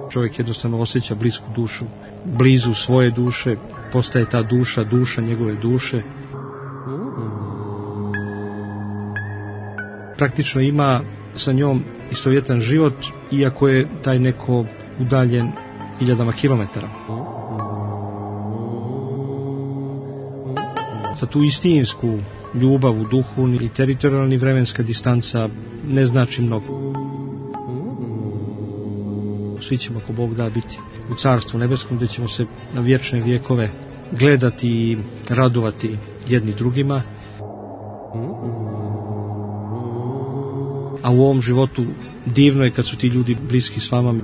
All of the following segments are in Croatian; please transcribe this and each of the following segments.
Čovjek jednostavno osjeća blisku dušu, blizu svoje duše, postaje ta duša njegove duše. Praktično ima sa njom istovjetan život, iako je taj neko udaljen hiljadama kilometara. Za tu istinsku ljubav u duhu i teritorijalni vremenska distanca ne znači mnogo. Svi ćemo, ako Bog da, biti u Carstvu nebeskom, gdje ćemo se na vječne vjekove gledati i radovati jedni drugima. A u ovom životu divno je kad su ti ljudi bliski s vama.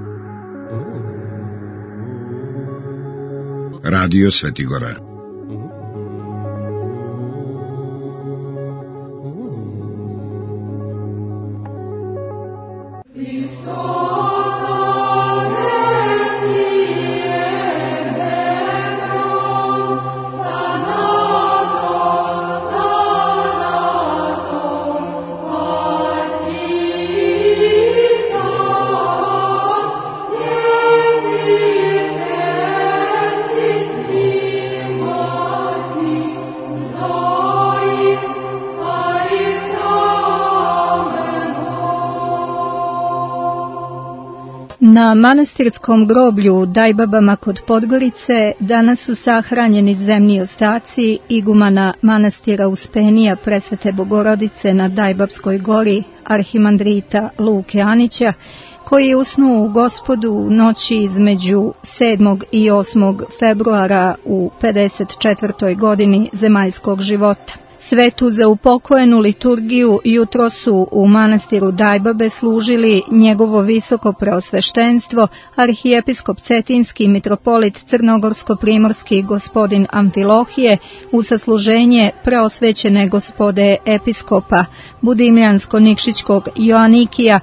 Radio Svetigora. Na manastirskom groblju Dajbabama kod Podgorice danas su sahranjeni zemni ostaci igumana manastira Uspenija Presvete Bogorodice na Dajbabskoj gori arhimandrita Luke Anića, koji je usnuo u Gospodu u noći između 7. i 8. februara u 54. godini zemaljskog života. Svetu za upokojenu liturgiju jutro su u manastiru Dajbabe služili njegovo visoko preosveštenstvo, arhijepiskop Cetinski mitropolit Crnogorsko-primorski gospodin Amfilohije, u sasluženje preosvećene gospode episkopa Budimljansko-Nikšićkog Joanikija,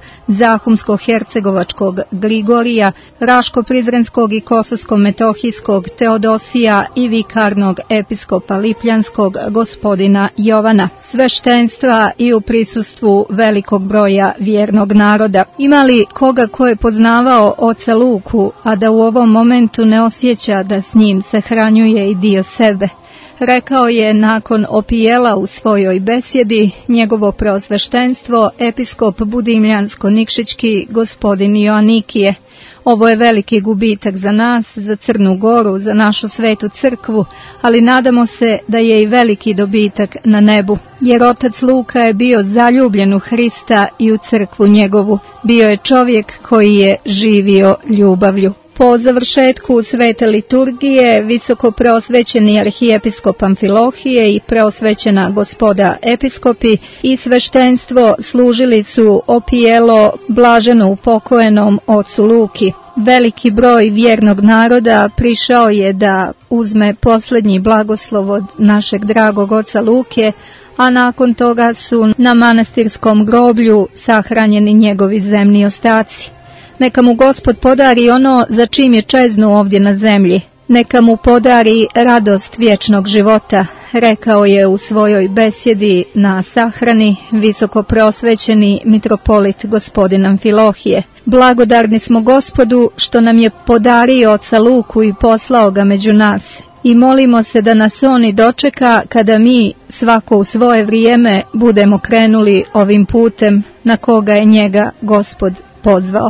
Zahumsko-hercegovačkog Grigorija, Raško-prizrenskog i Kosovsko-metohijskog Teodosija i vikarnog episkopa Lipljanskog gospodina Jovana, sveštenstva i u prisustvu velikog broja vjernog naroda. Ima li koga ko je poznavao oca Luku, a da u ovom momentu ne osjeća da s njim se hranjuje i dio sebe? Rekao je nakon opijela u svojoj besjedi njegovo preosveštenstvo episkop Budimljansko-Nikšićki gospodin Joanikije. Ovo je veliki gubitak za nas, za Crnu Goru, za našu svetu crkvu, ali nadamo se da je i veliki dobitak na nebu, jer otac Luka je bio zaljubljen u Hrista i u crkvu njegovu. Bio je čovjek koji je živio ljubavlju. Po završetku svete liturgije, visoko preosvećeni arhijepiskop Amfilohije i preosvećena gospoda episkopi i sveštenstvo služili su opijelo blaženo upokojenom ocu Luki. Veliki broj vjernog naroda prišao je da uzme posljednji blagoslov od našeg dragog oca Luke, a nakon toga su na manastirskom groblju sahranjeni njegovi zemni ostaci. Neka mu Gospod podari ono za čim je čeznuo ovdje na zemlji. Neka mu podari radost vječnog života, rekao je u svojoj besjedi na sahrani visoko preosvećeni mitropolit gospodin Amfilohije. Blagodarni smo Gospodu što nam je podario oca Luku i poslao ga među nas. I molimo se da nas on i dočeka kada mi, svako u svoje vrijeme, budemo krenuli ovim putem na koga je njega Gospod pozvao.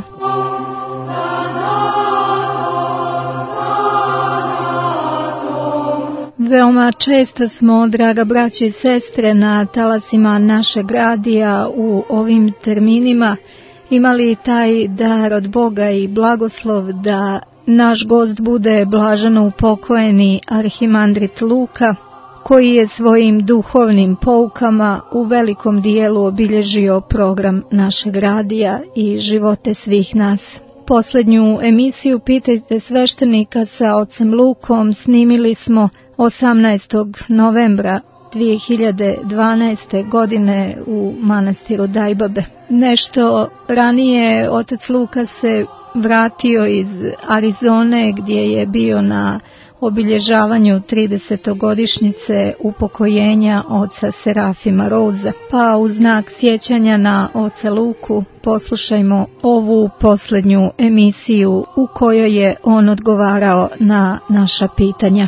Veoma često smo, draga braćo i sestre, na talasima našeg radija u ovim terminima imali taj dar od Boga i blagoslov da naš gost bude blaženo upokojeni arhimandrit Luka, koji je svojim duhovnim poukama u velikom dijelu obilježio program našeg radija i živote svih nas. Posljednju emisiju Pitajte sveštenika sa ocem Lukom snimili smo 18. novembra 2012. godine u manastiru Dajbabe. Nešto ranije otac Luka se vratio iz Arizone gdje je bio na obilježavanju 30-godišnjice upokojenja oca Serafima Roza. Pa u znak sjećanja na oca Luku poslušajmo ovu posljednju emisiju u kojoj je on odgovarao na naša pitanja.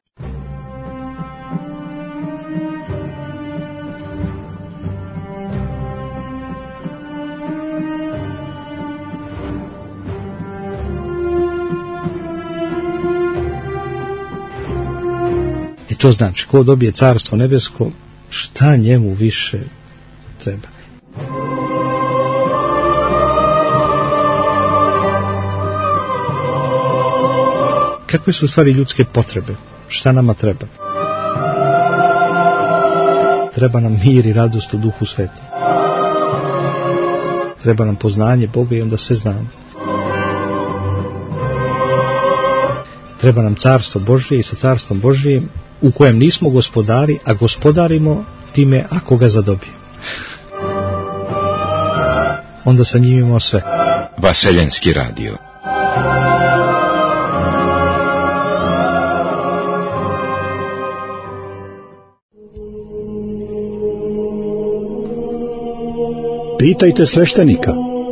I to znači, ko dobije carstvo nebesko, šta njemu više treba? Kakve su u stvari ljudske potrebe? Šta nama treba? Treba nam mir i radost u Duhu Svetom. Treba nam poznanje Boga i onda sve znamo. Treba nam carstvo Božje i sa carstvom Božjim u kojem nismo gospodari, a gospodarimo time ako ga zadobijemo. Onda sa njim imamo sve. Vaseljenski radio. Pitajte sveštenika.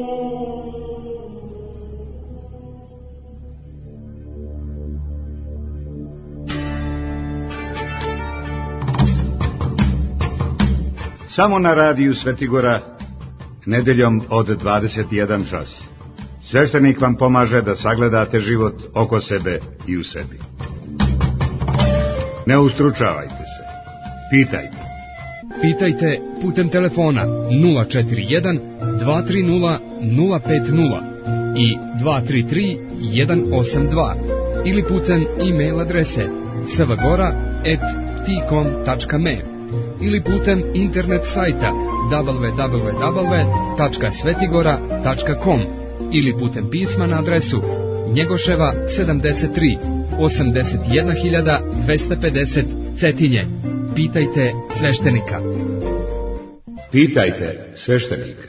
Samo na radiju Svetigora, nedeljom od 21 čas. Sveštenik vam pomaže da sagledate život oko sebe i u sebi. Ne ustručavajte se. Pitajte. Pitajte putem telefona 041 230 050 i 233 182 ili putem e-mail adrese svagora@tcom.me ili putem internet sajta www.svetigora.com ili putem pisma na adresu Njegoševa 73 81250 Cetinje. Pitajte sveštenika. Pitajte sveštenika.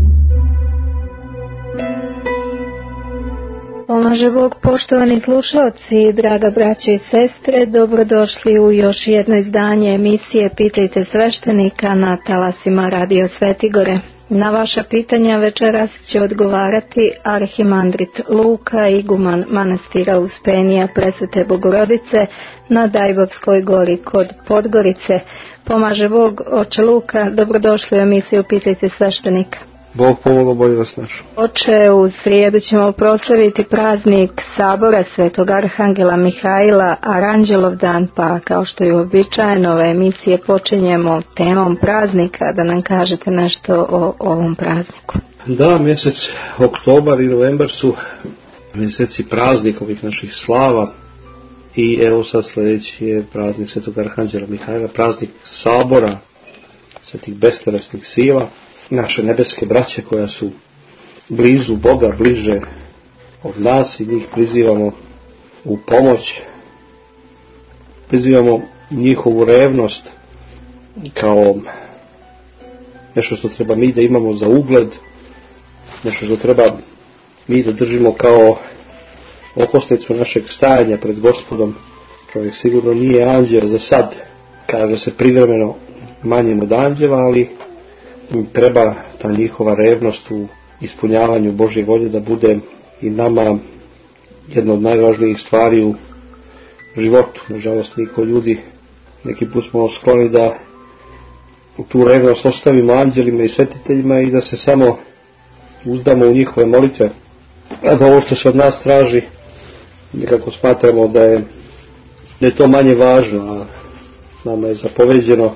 Pomaže Bog, poštovani slušalci, draga braćo i sestre, dobrodošli u još jedno izdanje emisije Pitajte sveštenika na talasima Radio Svetigore. Na vaša pitanja večeras će odgovarati arhimandrit Luka, iguman manastira Uspenija Presvete Bogorodice na Dajbapskoj gori kod Podgorice. Pomaže Bog, oče Luka, dobrodošli u emisiju Pitajte sveštenika. Bog pomogao, bolje vas našao. Oče, u srijedu ćemo proslaviti praznik Sabora Svetog Arhangela Mihajla, Aranđelov dan, pa kao što je uobičajeno ove emisije počinjemo temom praznika, da nam kažete nešto o ovom prazniku. Da, mjesec oktobar i novembar su mjeseci praznikovih naših slava i evo sad sljedeći je praznik Svetog Arhanđela Mihajla, praznik Sabora svetih bestelesnih sila, naše nebeske braće koja su blizu Boga, bliže od nas i njih prizivamo u pomoć, prizivamo njihovu revnost kao nešto što treba mi da imamo za ugled, nešto što treba mi da držimo kao okosnicu našeg stajanja pred Gospodom. Čovjek sigurno nije anđeo za sad, kaže se privremeno manjem od anđela, ali treba ta njihova revnost u ispunjavanju Božje volje da bude i nama jedna od najvažnijih stvari u životu. Nažalost, mi ko ljudi neki put smo skloni da tu revnost ostavimo anđelima i svetiteljima i da se samo uzdamo u njihove molitve, a da ovo što se od nas traži nekako smatramo da je to manje važno, a nama je zapoveđeno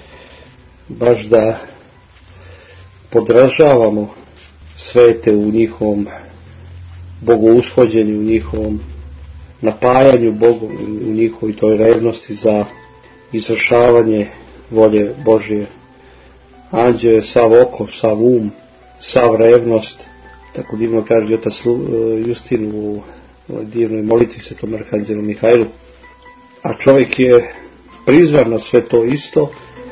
baš da podražavamo svete u njihovom bogoushođenju, u njihovom napajanju Bogom, u njihovoj toj revnosti za izvršavanje volje Božje. Anđeo je sav oko, sav um, sav revnost, tako divno kaže otac Justin u divnoj molitvi Svetom Arhanđelu Mihajlu. A čovjek je prizvan na sve to isto,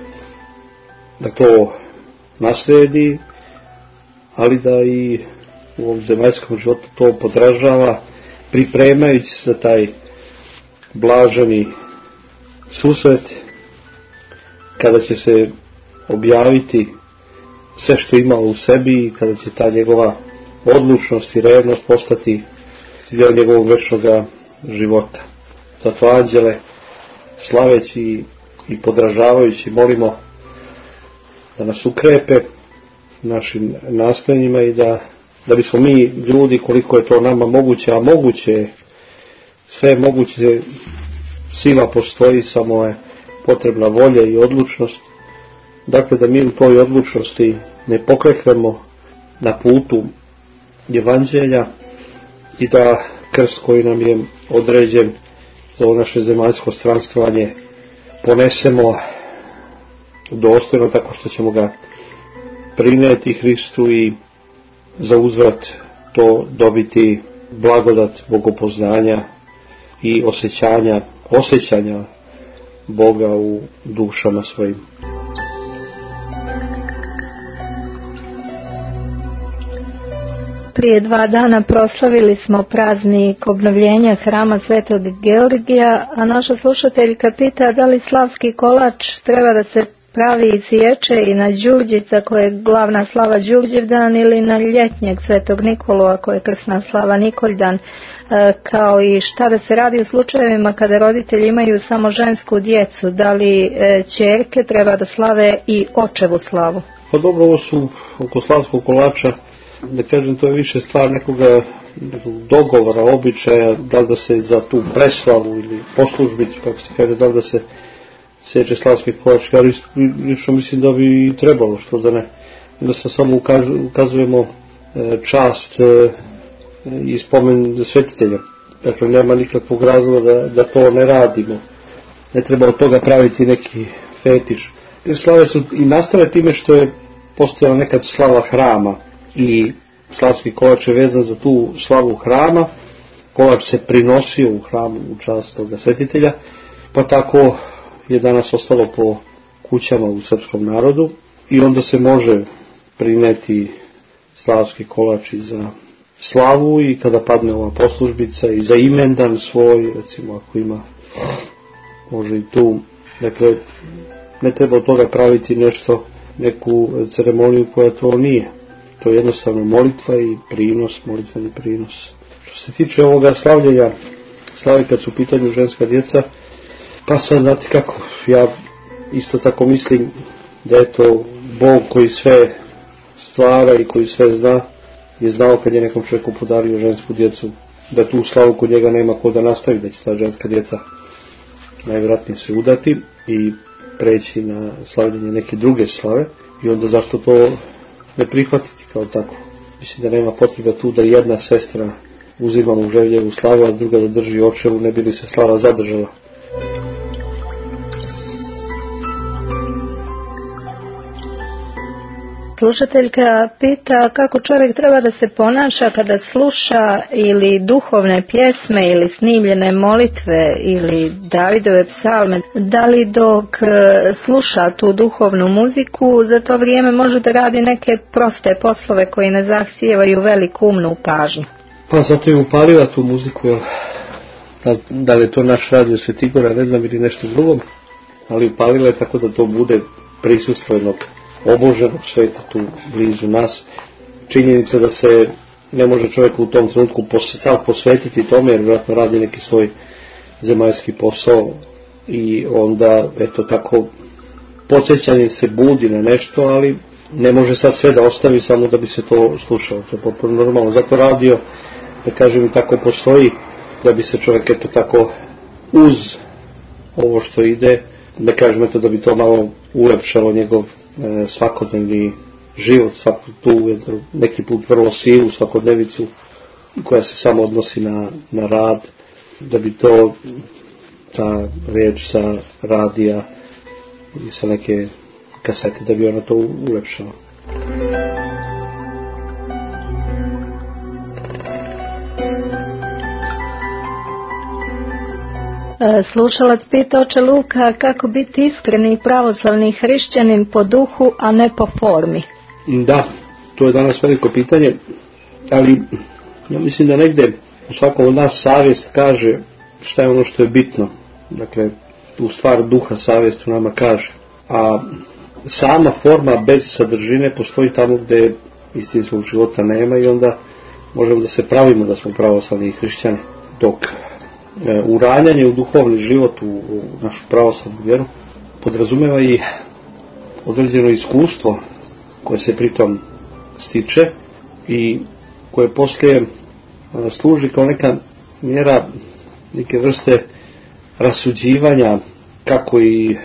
da to nasledi, ali da i u ovom zemaljskom životu to podražava, pripremajući se za taj blaženi susret kada će se objaviti sve što ima u sebi i kada će ta njegova odlučnost i revnost postati dio njegovog večnog života. Zato anđele, slaveći i podražavajući, molimo da nas ukrepe našim nastojanjima i da bismo mi ljudi, koliko je to nama moguće, a moguće, sve moguće, sila postoji, samo je potrebna volja i odlučnost. Dakle, da mi u toj odlučnosti ne pokleknemo na putu evanđelja i da krst koji nam je određen za ovo naše zemaljsko stranstvovanje ponesemo dostojno, tako što ćemo ga prinijeti Hristu i za uzvrat to dobiti blagodat bogopoznanja i osjećanja Boga u dušama svojim. Prije 2 dana proslavili smo praznik obnovljenja hrama Svetog Georgija, a naša slušateljka pita da li slavski kolač treba da se pravi i siječe i na Đurđica koje je glavna slava Đurđevdan ili na ljetnjeg Svetog Nikolu ako je krsna slava Nikoljdan, kao i šta da se radi u slučajevima kada roditelji imaju samo žensku djecu, da li ćerke treba da slave i očevu slavu? Pa dobro, ovo su oko slavskog kolača, da kažem, to je više stvar nekog dogovora, običaja, da li da se za tu preslavu ili poslužbicu, kako se kaže, da li da se sjeće slavski kolač. Ja lično mislim da bi i trebalo, što da ne. Da se samo ukazujemo čast i spomen svetitelja. Dakle, nema nikakvog razloga da to ne radimo. Ne treba od toga praviti neki fetiš. Te slave su i nastale time što je postojala nekad slava hrama i slavski kolač je vezan za tu slavu hrama. Kolač se prinosio u hramu u čast toga svetitelja, pa tako je danas ostalo po kućama u srpskom narodu i onda se može prineti slavski kolač i za slavu i kada padne ova poslužbica i za imendan svoj, recimo ako ima, može i tu. Dakle, ne treba od toga praviti neku ceremoniju koja to nije. To je jednostavno molitva i prinos, molitveni prinos. Što se tiče ovoga slavljenja, slave kad su u pitanju ženska djeca, pa sad znate kako, ja isto tako mislim da je to Bog koji sve stvara i koji sve zna, je znao kad je nekom čovjeku podario žensku djecu, da tu slavu kod njega nema ko da nastavi, da će ta ženska djeca najvjerojatnije se udati i preći na slavljenje neke druge slave i onda zašto to ne prihvatiti kao tako. Mislim da nema potrebe tu da jedna sestra uzima muževljevu slavu, a druga da drži očevu, ne bi li se slava zadržala. Slušateljka pita kako čovjek treba da se ponaša kada sluša ili duhovne pjesme ili snimljene molitve ili Davidove psalme. Da li dok sluša tu duhovnu muziku za to vrijeme može da radi neke proste poslove koji ne zahtijevaju veliku umnu pažnju? Pa zato je upalila tu muziku, jel? Da li je to naš radio Svetigora, ne znam, ili nešto drugo, ali upalila je tako da to bude prisustvo oboženog sveta tu blizu nas. Činjenica da se ne može čovjek u tom trenutku sam posvetiti tome, jer vjerojatno radi neki svoj zemaljski posao i onda eto tako podsjećanje se budi na nešto, ali ne može sad sve da ostavi samo da bi se to slušalo. To je potpuno normalno. Zato radio, da kažem, i tako postoji da bi se čovjek eto tako uz ovo što ide, da kažem eto da bi to malo ulepšalo njegov svakodnevni život, neki put vrlo silu svakodnevicu koja se samo odnosi na rad, da bi to ta riječ sa radija i sa neke kasete, da bi ona to ulepšala. Slušalac pita oče Luka kako biti iskreni pravoslavni hrišćanin po duhu, a ne po formi. Da, to je danas veliko pitanje, ali ja mislim da negdje u svakom od nas savjest kaže šta je ono što je bitno. Dakle, tu stvar duha savjest nama kaže. A sama forma bez sadržine postoji tamo gdje istinskog života nema i onda možemo da se pravimo da smo pravoslavni hrišćani. Dok uranjanje u duhovni život, u našu pravoslavnu vjeru, podrazumijeva i određeno iskustvo koje se pritom stiče i koje poslije služi kao neka mjera, neke vrste rasuđivanja kako i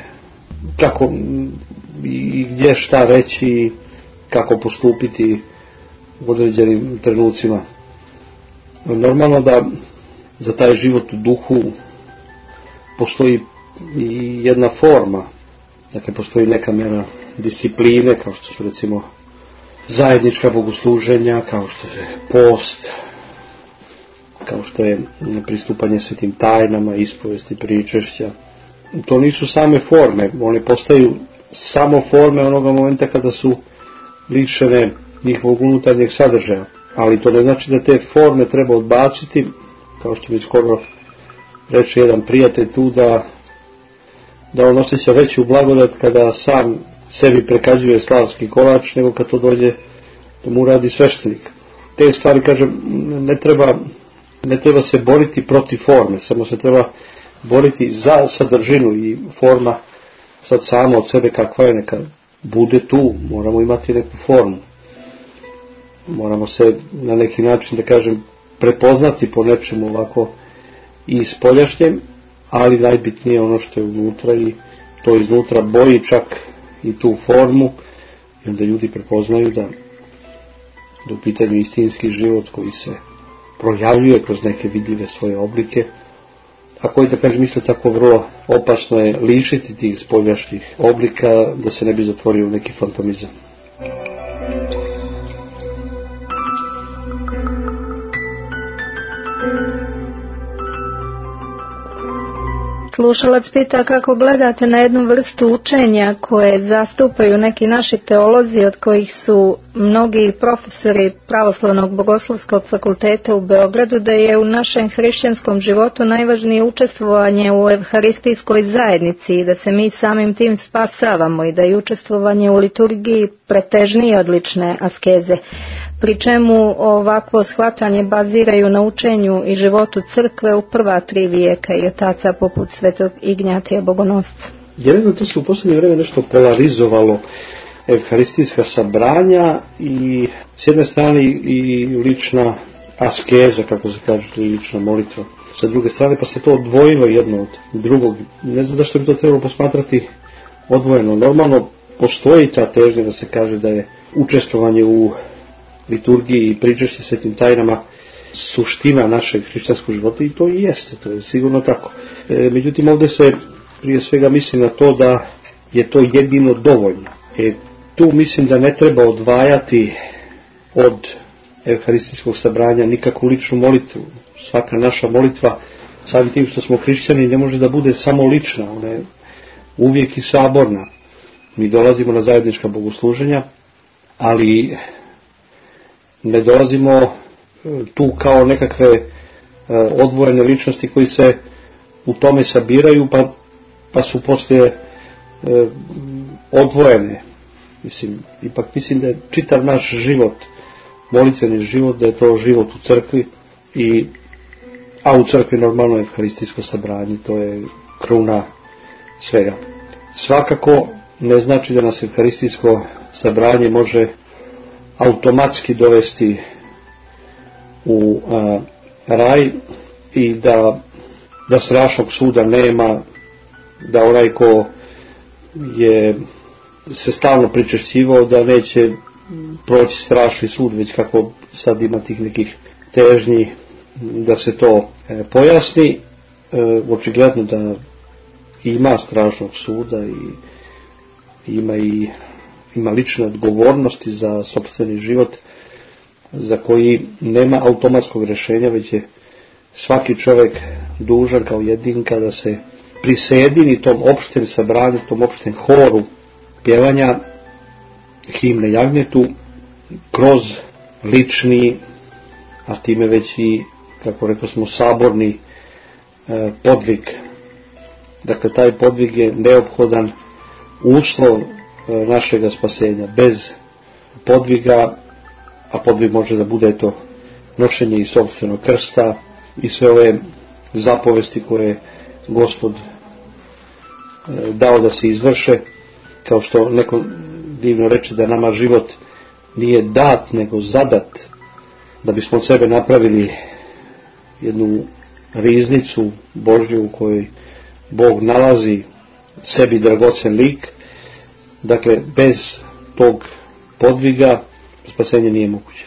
gdje šta reći, kako postupiti u određenim trenucima. Normalno da za taj život u duhu postoji i jedna forma, dakle postoji neka mjera discipline, kao što su recimo zajednička bogosluženja, kao što je post, kao što je pristupanje svetim tajnama, ispovesti, pričešća. To nisu same forme, one postaju samo forme onoga momenta kada su lišene njihovog unutarnjeg sadržaja. Ali to ne znači da te forme treba odbaciti, kao što mi skoro reče jedan prijatelj tu, da on osjeća veću blagodat kada sam sebi prekađuje slavski kolač nego kad to dođe da mu radi sveštenik. Te stvari, kažem, ne treba se boriti protiv forme, samo se treba boriti za sadržinu i forma sad sama od sebe kakva je, neka bude tu, moramo imati neku formu. Moramo se na neki način, da kažem, prepoznati po nečemu ovako i spoljašnjem, ali najbitnije ono što je unutra i to iznutra boji čak i tu formu, i onda ljudi prepoznaju da u pitanju istinski život koji se projavljuje kroz neke vidljive svoje oblike, a koji, da kažem, isto tako vrlo opasno je lišiti tih spoljašnjih oblika da se ne bi zatvorio u neki fantomizam. Slušalac pita kako gledate na jednu vrstu učenja koje zastupaju neki naši teolozi, od kojih su mnogi profesori Pravoslavnog bogoslovskog fakulteta u Beogradu, da je u našem hrišćanskom životu najvažnije učestvovanje u evharistijskoj zajednici i da se mi samim tim spasavamo i da je učestvovanje u liturgiji pretežnije od lične askeze. Pri čemu ovakvo shvatanje baziraju na učenju i životu crkve u prva 3 vijeka i otaca poput svetog Ignjatija Bogonosca. Jer to se u posljednje vrijeme nešto polarizovalo, evharistijska sabranja i s jedne strane i lična askeza, kako se kaže, to je lična molitva. Sa druge strane pa se to odvojilo jedno od drugog. Ne znam zašto bi to trebalo posmatrati odvojeno. Normalno postoji ta težnja da se kaže da je učestvovanje u liturgiji i pričešće svetim tajnama suština našeg hrišćanskog života i to i jeste, to je sigurno tako. Međutim, ovdje se prije svega misli na to da je to jedino dovoljno. Tu mislim da ne treba odvajati od evharistijskog sabranja nikakvu ličnu molitvu. Svaka naša molitva, samim tim što smo hrišćani, ne može da bude samo lična, ona je uvijek i saborna. Mi dolazimo na zajednička bogosluženja, ali ne dolazimo tu kao nekakve odvojene ličnosti koji se u tome sabiraju pa su poslije odvojene. Ipak mislim da je čitav naš život, molitveni život, da je to život u crkvi, a u crkvi normalno je evharistijsko sabranje, to je kruna svega. Svakako ne znači da nas evharistijsko sabranje može automatski dovesti u raj i da strašnog suda nema, da onaj ko je se stalno pričešćivao da neće proći strašni sud, već kako sad ima tih nekih težnji da se to pojasni. Očigledno da ima strašnog suda i ima lične odgovornosti za sopstveni život za koji nema automatskog rješenja, već je svaki čovjek dužan kao jedinka da se prisedini tom opštem sabranju, tom opštem horu pjevanja himne jagnjetu kroz lični, a time već i, kako rekao smo, saborni podvig. Dakle, taj podvig je neophodan uslov našega spasenja. Bez podviga, a podvig može da bude to nošenje i sopstvenog krsta i sve ove zapovesti koje Gospod dao da se izvrše, kao što neko divno reče da nama život nije dat nego zadat, da bismo od sebe napravili jednu riznicu Božju u kojoj Bog nalazi sebi dragocen lik. Dakle, bez tog podviga spasenje nije moguće.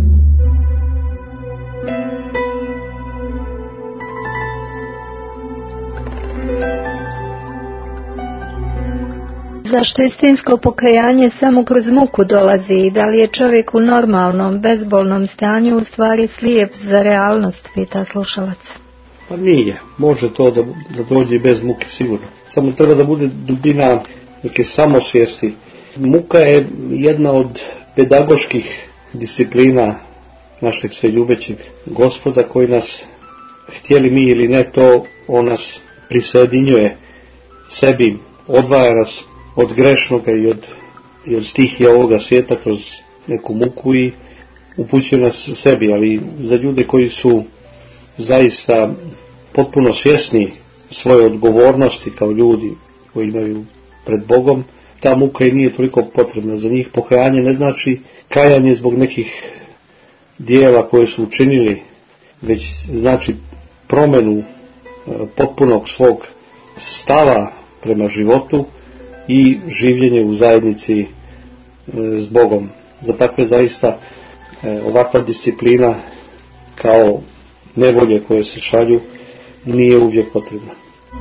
Zašto istinsko pokajanje samo kroz muku dolazi i da li je čovjek u normalnom, bezbolnom stanju u stvari slijep za realnost, pita slušalac. Pa nije, može to da dođe i bez muke sigurno. Samo treba da bude dubina neke samosvijesti. Muka je jedna od pedagoških disciplina našeg sveljubečeg Gospoda koji nas, htjeli mi ili ne, to on nas prisajedinjuje sebi, odvaja nas od grešnoga i od stihija ovoga svijeta kroz neku muku i upućuje nas sebi, ali za ljude koji su zaista potpuno svjesni svoje odgovornosti kao ljudi koji imaju pred Bogom, ta muka i nije toliko potrebna. Za njih pokajanje ne znači kajanje zbog nekih dijela koje su učinili, već znači promjenu potpunog svog stava prema životu i življenje u zajednici s Bogom. Za takve zaista ovakva disciplina kao nevolje koje se šalju nije uvijek potrebna.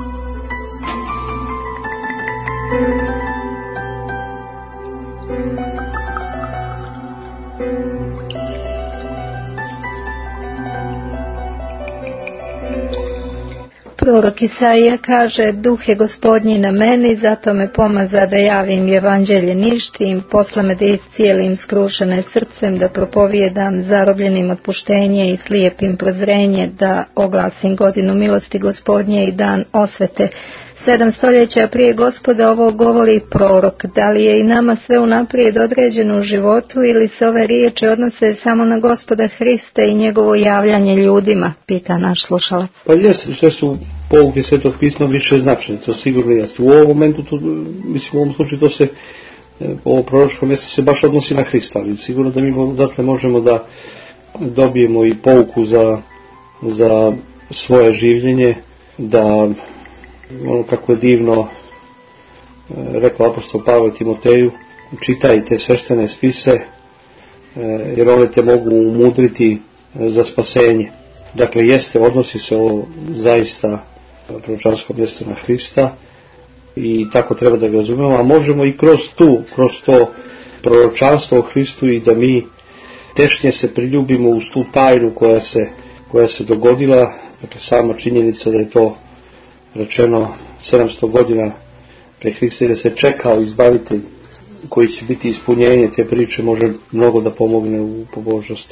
Prorok Isaija kaže: Duh je Gospodnji na meni, zato me pomaza da javim evanđelje ništim, posla me da iscijelim skrušene srcem, da propovijedam zarobljenim otpuštenje i slijepim prozrenje, da oglasim godinu milosti Gospodnje i dan osvete. 7 stoljeća prije Gospoda ovo govori prorok. Da li je i nama sve unaprijed određeno u životu ili se ove riječi odnose samo na Gospoda Hrista i njegovo javljanje ljudima, pita naš slušalac. Pa jeste, sve su pouke Svetog pisma više značajne, to sigurno jeste. U ovom momentu, u ovom slučaju to se, ovo proročko mjesto se baš odnosi na Hrista, ali sigurno da mi odatle možemo da dobijemo i pouku za svoje življenje, da ono kako je divno rekao apostol Pavle Timoteju, čitajte sveštene spise jer one te mogu umudriti za spasenje. Dakle, odnosi se ovo zaista proročansko mjesto na Hrista i tako treba da ga razumemo, a možemo i kroz to proročanstvo o Hristu i da mi tešnje se priljubimo uz tu tajnu koja se dogodila. Dakle, sama činjenica da je to rečeno 700 godina pre Hrista i da se čekao izbavitelj koji će biti ispunjenje te priče, može mnogo da pomogne u pobožnosti.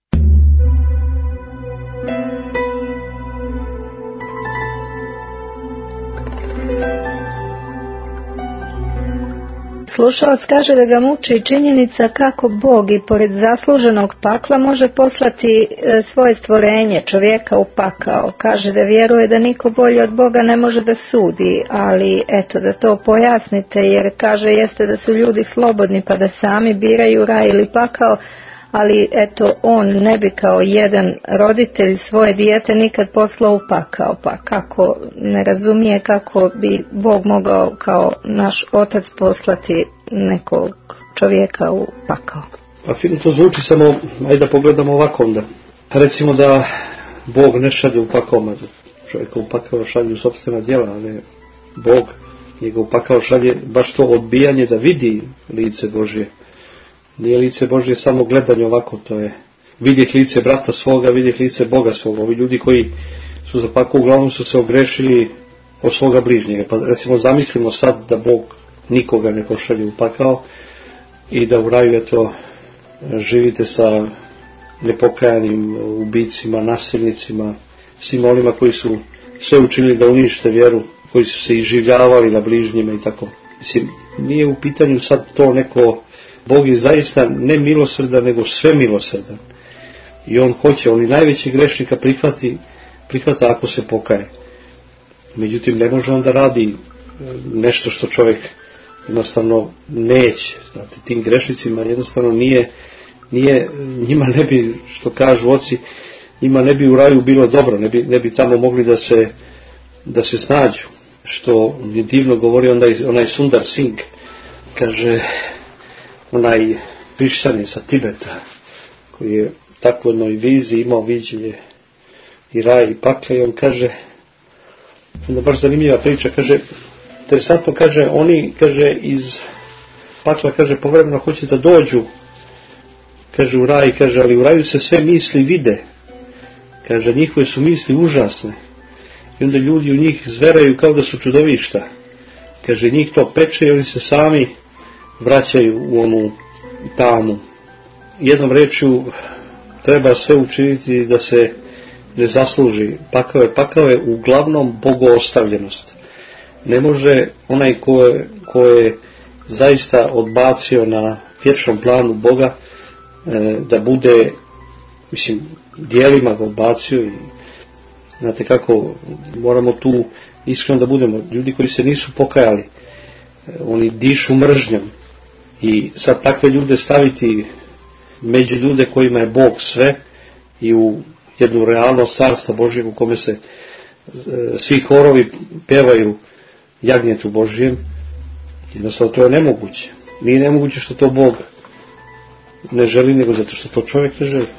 Slušalac kaže da ga muči činjenica kako Bog i pored zasluženog pakla može poslati svoje stvorenje, čovjeka u pakao. Kaže da vjeruje da niko bolje od Boga ne može da sudi, ali eto da to pojasnite, jer kaže jeste da su ljudi slobodni pa da sami biraju raj ili pakao, ali eto on ne bi kao jedan roditelj svoje dijete nikad poslao u pakao, pa kako ne razumije kako bi Bog mogao kao naš otac poslati nekog čovjeka u pakao. Pa fino to zvuči, samo ajde da pogledamo ovako onda. Recimo da Bog ne šalje u pakao, čovjeka u pakao šalje u sopstvena djela, ali Bog njega u pakao šalje baš to odbijanje da vidi lice Božje. Nije lice Božje samo gledanje ovako, to je vidjeti lice brata svoga, vidjeti lice Boga svoga. Ovi ljudi koji su za pakao uglavnom su se ogrešili od svoga bližnjega. Pa recimo zamislimo sad da Bog nikoga ne pošalje u pakao i da u raju eto živite sa nepokajanim ubicima, nasilnicima, svima onima koji su sve učinili da unište vjeru, koji su se iživljavali na bližnjima i tako. Mislim, nije u pitanju sad to neko, Bog je zaista ne milosrdan, nego sve milosrdan. I on hoće, on i najveći grešnika prihvata ako se pokaje. Međutim, ne može on da radi nešto što čovjek jednostavno neće. Znate, tim grešnicima jednostavno nije, njima ne bi, što kažu oci, njima ne bi u raju bilo dobro, ne bi tamo mogli da se snađu. Što je divno govori onaj Sundar Singh, kaže, onaj hrišćanin sa Tibeta, koji je takvu jednoj viziji imao viđenje i raj i pakla, i on kaže, onda baš zanimljiva priča, kaže, interesantno, kaže, oni, kaže, iz pakla, kaže, povremeno hoće da dođu, kaže, u raj, kaže, ali u raju se sve misli vide, kaže, njihove su misli užasne, i onda ljudi u njih zveraju kao da su čudovišta, kaže, njih to peče i oni se sami vraćaju u onu tamu. Jednom rečju, treba sve učiniti da se ne zasluži. Pakao je uglavnom bogoostavljenost. Ne može onaj ko je zaista odbacio na vječnom planu Boga da bude, mislim, dijelima ga odbacio, i znate kako, moramo tu iskreno da budemo. Ljudi koji se nisu pokajali, oni dišu mržnjom, i sad takve ljude staviti među ljude kojima je Bog sve i u jednu realnost carstva Božjeg u kome se svi horovi pevaju jagnjetu Božjem, jednostavno to je nemoguće. Nije nemoguće što to Bog ne želi, nego zato što to čovjek ne želi.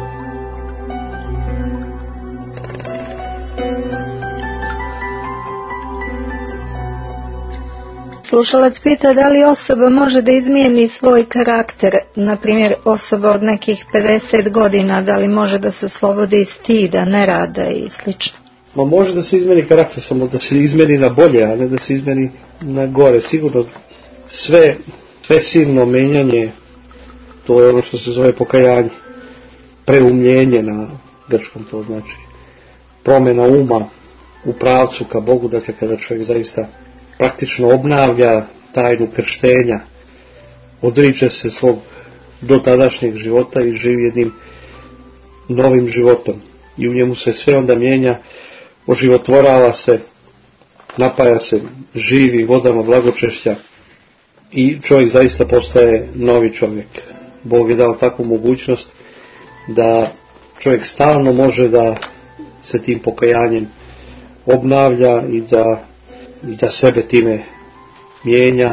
Slušalac pita da li osoba može da izmijeni svoj karakter, na primjer osoba od nekih 50 godina, da li može da se oslobodi stida, nerada i slično. Ma može da se izmeni karakter, samo da se izmeni na bolje, a ne da se izmeni na gore. Sigurno sve silno menjanje, to je ono što se zove pokajanje, preumljenje na grčkom, to znači promjena uma u pravcu ka Bogu, dakle kada čovjek zaista praktično obnavlja tajnu krštenja, odriče se svog dotadašnjeg života i živi jednim novim životom. I u njemu se sve onda mijenja, oživotvorava se, napaja se, živi vodama blagočešća i čovjek zaista postaje novi čovjek. Bog je dao takvu mogućnost da čovjek stalno može da se tim pokajanjem obnavlja i da sebe time mijenja.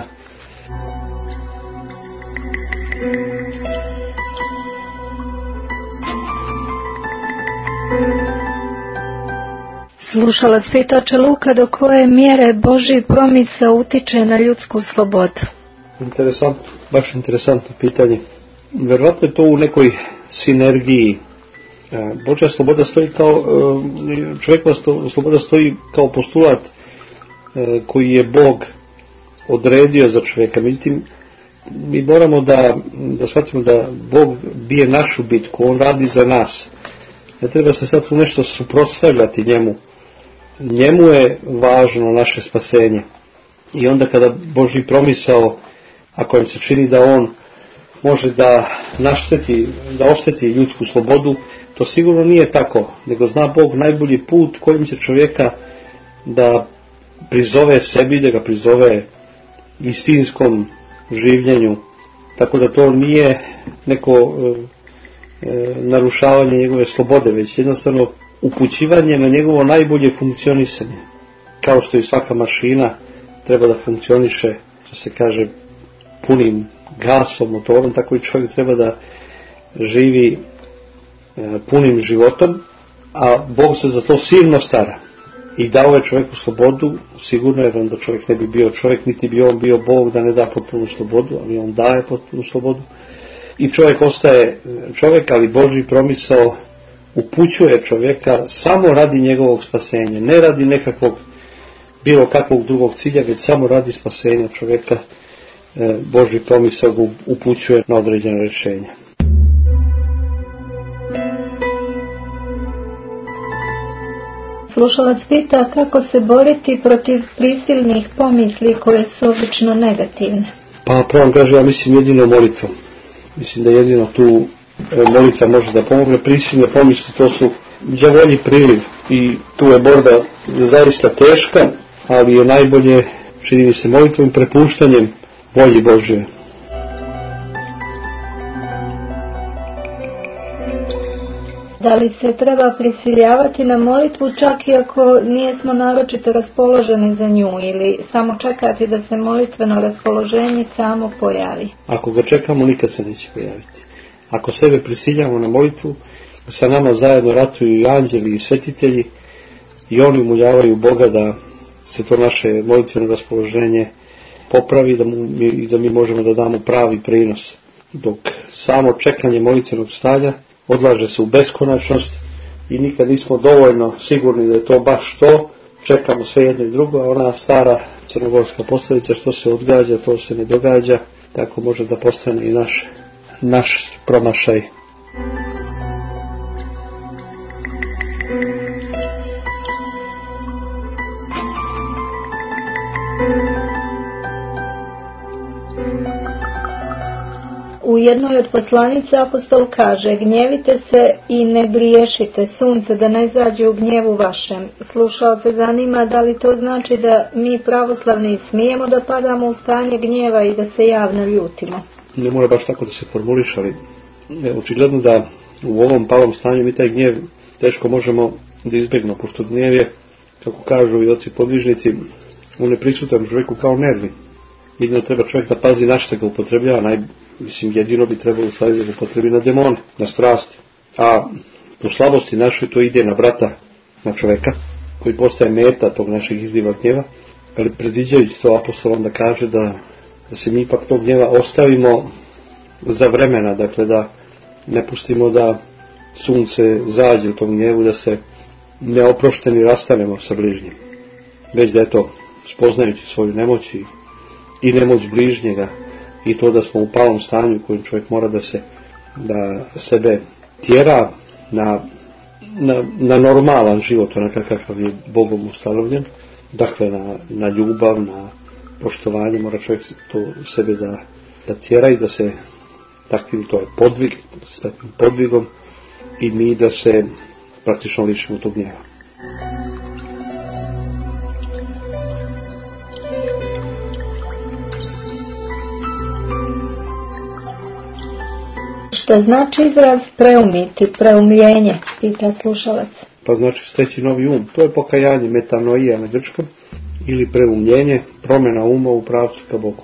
Slušalac pita Luka, do koje mjere Božji promisao utiče na ljudsku slobodu? Interesantno, baš interesantno pitanje. Vjerovatno je to u nekoj sinergiji. Božja sloboda stoji kao, čovjekova sloboda stoji kao postulat koji je Bog odredio za čovjeka. Međutim, mi moramo da shvatimo da Bog bije našu bitku, On radi za nas. Ne treba se sad tu nešto suprotstavljati njemu. Njemu je važno naše spasenje. I onda kada Božji promisao, ako im se čini da On može da ošteti ljudsku slobodu, to sigurno nije tako, nego zna Bog najbolji put kojim će čovjeka da prizove sebi, da ga prizove istinskom življenju, tako da to nije neko narušavanje njegove slobode, već jednostavno upućivanje na njegovo najbolje funkcionisanje. Kao što i svaka mašina treba da funkcioniše, što se kaže, punim gasom, motorom, tako i čovjek treba da živi punim životom, a Bog se za to silno stara. I dao je čovjeku slobodu, sigurno, jer onda čovjek ne bi bio čovjek, niti bi on bio Bog da ne da potpunu slobodu, ali on daje potpunu slobodu. I čovjek ostaje čovjek, ali Božji promisao upućuje čovjeka samo radi njegovog spasenja, ne radi nekakvog bilo kakvog drugog cilja, već samo radi spasenja čovjeka. Božji promisao ga upućuje na određeno rješenje. Slušalac pita kako se boriti protiv prisilnih pomisli koje su obično negativne. Pa pravo kaže, ja mislim jedino molitvom. Mislim da jedino tu molitva može da pomogne. Prisilne pomisli, to su đavolji priliv i tu je borba zaista teška, ali je najbolje, čini mi se, molitvom i prepuštanjem volji Božje. Da li se treba prisiljavati na molitvu čak i ako nijesmo naročito raspoloženi za nju ili samo čekati da se molitveno raspoloženje samo pojavi? Ako ga čekamo, nikad se neće pojaviti. Ako sebe prisiljamo na molitvu, sa nama zajedno ratuju i anđeli i svetitelji i oni umoljavaju Boga da se to naše molitveno raspoloženje popravi i da mi možemo da damo pravi prinos. Dok samo čekanje molitvenog stanja odlaže se u beskonačnost i nikad nismo dovoljno sigurni da je to baš to, čekamo sve jedno i drugo, a ona stara crnogorska poslovica što se odgađa, to se ne događa, tako može da postane i naš promašaj. U jednoj od poslanica apostol kaže: gnjevite se i ne griješite sunce da ne zađe u gnjevu vašem. Slušalce zanima da li to znači da mi pravoslavni smijemo da padamo u stanje gnjeva i da se javno ljutimo? Ne mora baš tako da se formuliš, ali očigledno da u ovom palom stanju mi taj gnjev teško možemo da izbjegnemo, pošto gnjev je, kako kažu i oci podvižnici, on je prisutan u čovjeku kao nervi. Jedino treba čovjek da pazi na što ga upotrebljava, jedino bi trebalo staviti da ga upotrebi na demone, na strasti. A po slabosti našoj to ide na brata, na čovjeka, koji postaje meta tog našeg izliva gnjeva, ali predviđajući to apostol onda kaže da se mi ipak tog gnjeva ostavimo za vremena, dakle da ne pustimo da sunce zađe u tom gnjevu, da se neoprošteni rastanemo sa bližnjim. Već da je to spoznajući svoju nemoć i nemoć bližnjega i to da smo u palom stanju u kojem čovjek mora da sebe tjera na normalan život, onakav kakav je Bogom ustanovljen, dakle na ljubav, na poštovanje, mora čovjek to sebe da tjera i da se takvim, to je podvig, s takvim podvigom i mi da se praktično lišimo tog gnjeva. Šta znači izraz preumiti, preumljenje, pita slušalac. Pa znači steći novi um, to je pokajanje, metanoija na grčkom, ili preumljenje, promjena uma u pravcu ka Bogu.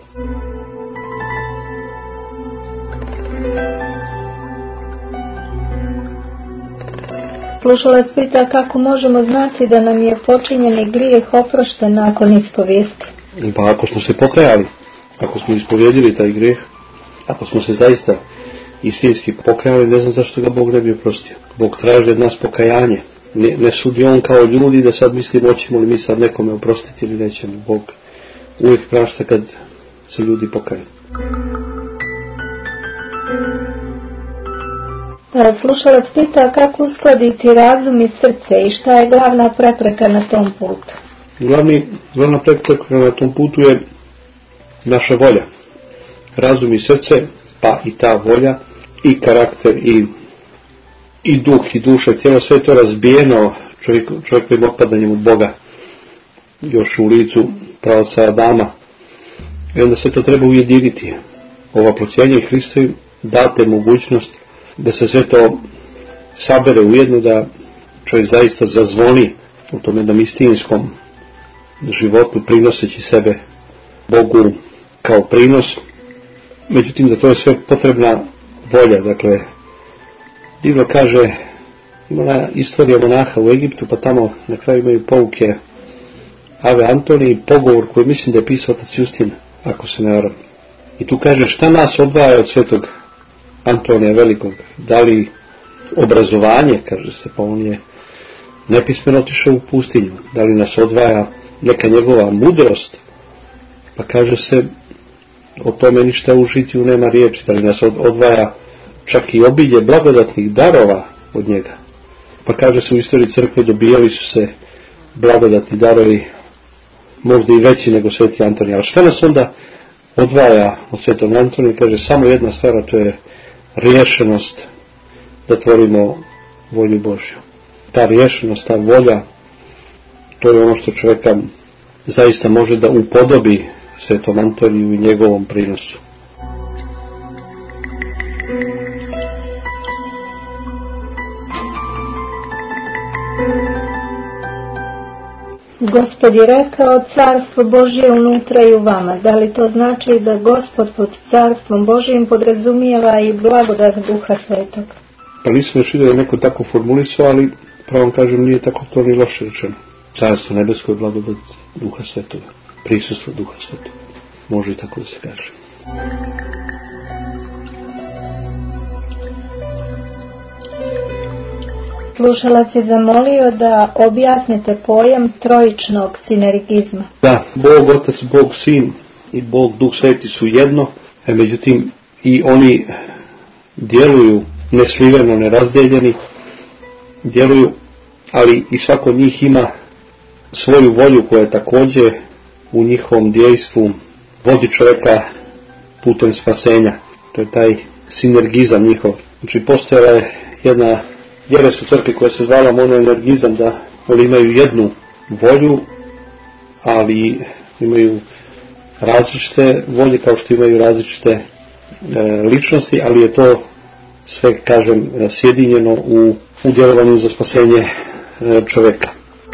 Slušalac pita kako možemo znati da nam je počinjeni grijeh oprošten nakon ispovijesti. Pa ako smo se pokajali, ako smo ispovjedili taj grijeh, ako smo se zaista istinski pokajali, ne znam zašto ga Bog ne bi oprostio. Bog traži od nas pokajanje. Ne sudi on kao ljudi da sad mislimo hoćemo li mi sad nekome oprostiti ili nećemo. Bog uvijek prašta kad se ljudi pokaju. Slušalac pita kako uskladiti razum i srce i šta je glavna prepreka na tom putu. Glavna prepreka na tom putu je naša volja. Razum i srce, pa i ta volja, i karakter, i duh, i duša, i tijelo, sve je to razbijeno čovjekovim otpadanjem od Boga, još u licu praoca Adama. I onda sve to treba ujediniti. Ova procjenja Hristovi date mogućnost da se sve to sabere u jedno, da čovjek zaista zazvoni u tom jednom istinskom životu, prinoseći sebe Bogu kao prinos. Međutim, za to je sve potrebna volja. Dakle, divno kaže, ima istorija monaha u Egiptu, pa tamo na kraju imaju pouke Ave Antoniji, pogovor koji mislim da je pisao otac Justin, ako se ne varam. I tu kaže, šta nas odvaja od svetog Antonija Velikog? Da li obrazovanje, kaže se, pa on je nepismeno otišao u pustinju. Da li nas odvaja neka njegova mudrost? Pa kaže se, o tome ništa u žitiju nema riječi. Da li nas odvaja čak i obilje blagodatnih darova od njega? Pa kaže se, u istoriji crkve dobijali su se blagodatni darovi, možda i veći nego Sveti Antonij. Ali što nas onda odvaja od Svetog Antonija? Kaže, samo jedna stvar, a to je riješenost da tvorimo volju Božju. Ta riješenost, ta volja, to je ono što čovjeka zaista može da upodobi Svetom Antoniju i njegovom prinosu. Gospod je rekao, carstvo Božje unutra i u vama. Da li to znači da Gospod pod carstvom Božjim podrazumijeva i blagodat Duha Svetog? Pa nisam još da je neko tako formulisao, ali pravo kažem, nije tako to ni loše rečeno. Carstvo nebesko je blagodat Duha Svetoga, prisustvo Duha Svetoga. Može i tako da se kaže. Slušalac je zamolio da objasnite pojam trojičnog sinergizma. Da, Bog Otac, Bog Sin i Bog Duh Sveti su jedno, međutim i oni djeluju nesliveno, nerazdeljeni, djeluju, ali i svako od njih ima svoju volju koja također u njihovom djejstvu vodi čovjeka putem spasenja. To je taj sinergizam njihov. Znači postojala je jedna vjeres u crkvi koja se zvala monoenergizam, da oni imaju jednu volju, ali imaju različite volje kao što imaju različite ličnosti, ali je to sve, kažem, sjedinjeno u djelovanju za spasenje čovjeka.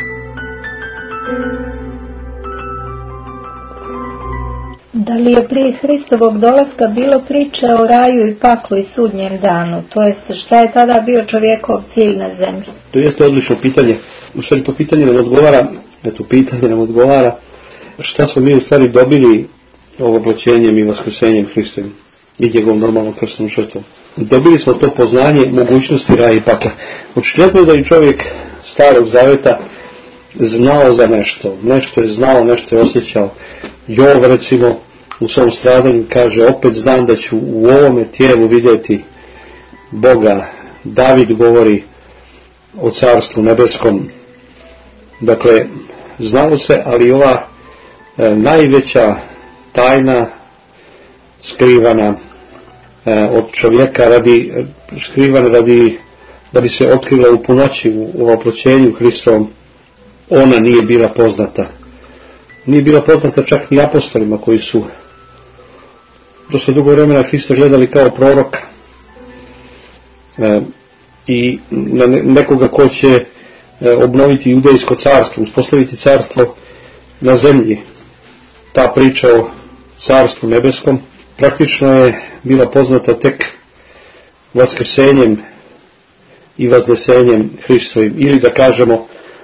Da li je prije Hristovog dolaska bilo priče o raju i paklu i sudnjem danu? To jest, šta je tada bio čovjekov cilj na zemlji? To jeste odlično pitanje. U stvari to pitanje nam odgovara šta smo mi u stvari dobili oblačenjem i vaskrsenjem Hristovim i njegovom normalnom krstnom žrtvom. Dobili smo to poznanje mogućnosti raja i pakla. Očigledno da i čovjek Starog Zaveta znao za nešto je znao, nešto je osjećao. Jov, recimo, u svom stradanju kaže, opet znam da ću u ovome tijelu vidjeti Boga. David govori o carstvu nebeskom. Dakle, znalo se, ali ova najveća tajna skrivana od čovjeka skrivana da bi se otkrila u punoći u oploćenju Hristovom, ona nije bila poznata. Nije bila poznata čak ni apostolima koji su dosta dugo vremena Hrista gledali kao proroka i nekoga ko će obnoviti judejsko carstvo, uspostaviti carstvo na zemlji. Ta priča o carstvu nebeskom praktično je bila poznata tek vaskrsenjem i vaznesenjem Hristovim, ili da kažemo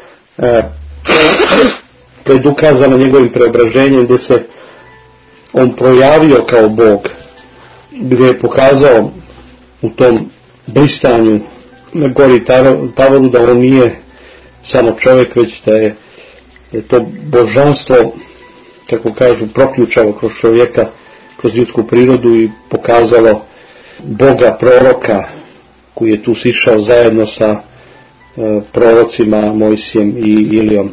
predukazano njegovim preobraženjem, gdje se on projavio kao Bog, gdje je pokazao u tom blistanju na gori Tavoru da on nije samo čovjek, već da je to božanstvo, kako kažu, proključalo kroz čovjeka, kroz ljudsku prirodu i pokazalo Boga proroka koji je tu sišao zajedno sa prorocima Mojsijem i Ilijom.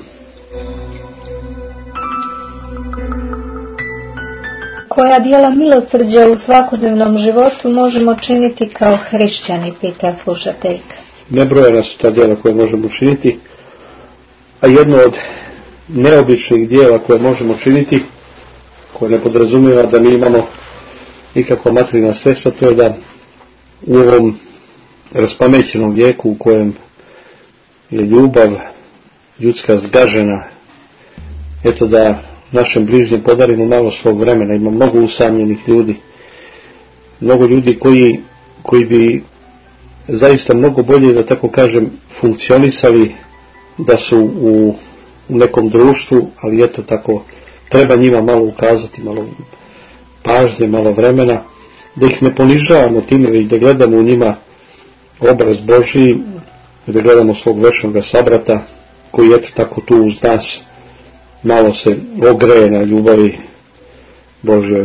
Koja dijela milosrđa u svakodnevnom životu možemo činiti kao hrišćani, pita slušateljka. Nebrojena su ta dijela koje možemo činiti, a jedno od neobičnih dijela koje možemo činiti, koje ne podrazumijeva da mi imamo nikakva materijalna sredstva, to je da u ovom raspamećenom vijeku u kojem je ljubav ljudska zgažena, eto da našem bližnjem podarimo malo svog vremena. Ima mnogo usamljenih ljudi, mnogo ljudi koji bi zaista mnogo bolje, da tako kažem, funkcionisali da su u nekom društvu, ali eto tako treba njima malo ukazati, malo pažnje, malo vremena, da ih ne ponižavamo time, već da gledamo u njima obraz Božji, da gledamo svog večnog sabrata koji eto tako tu uz nas malo se ogreje na ljubavi Božjoj.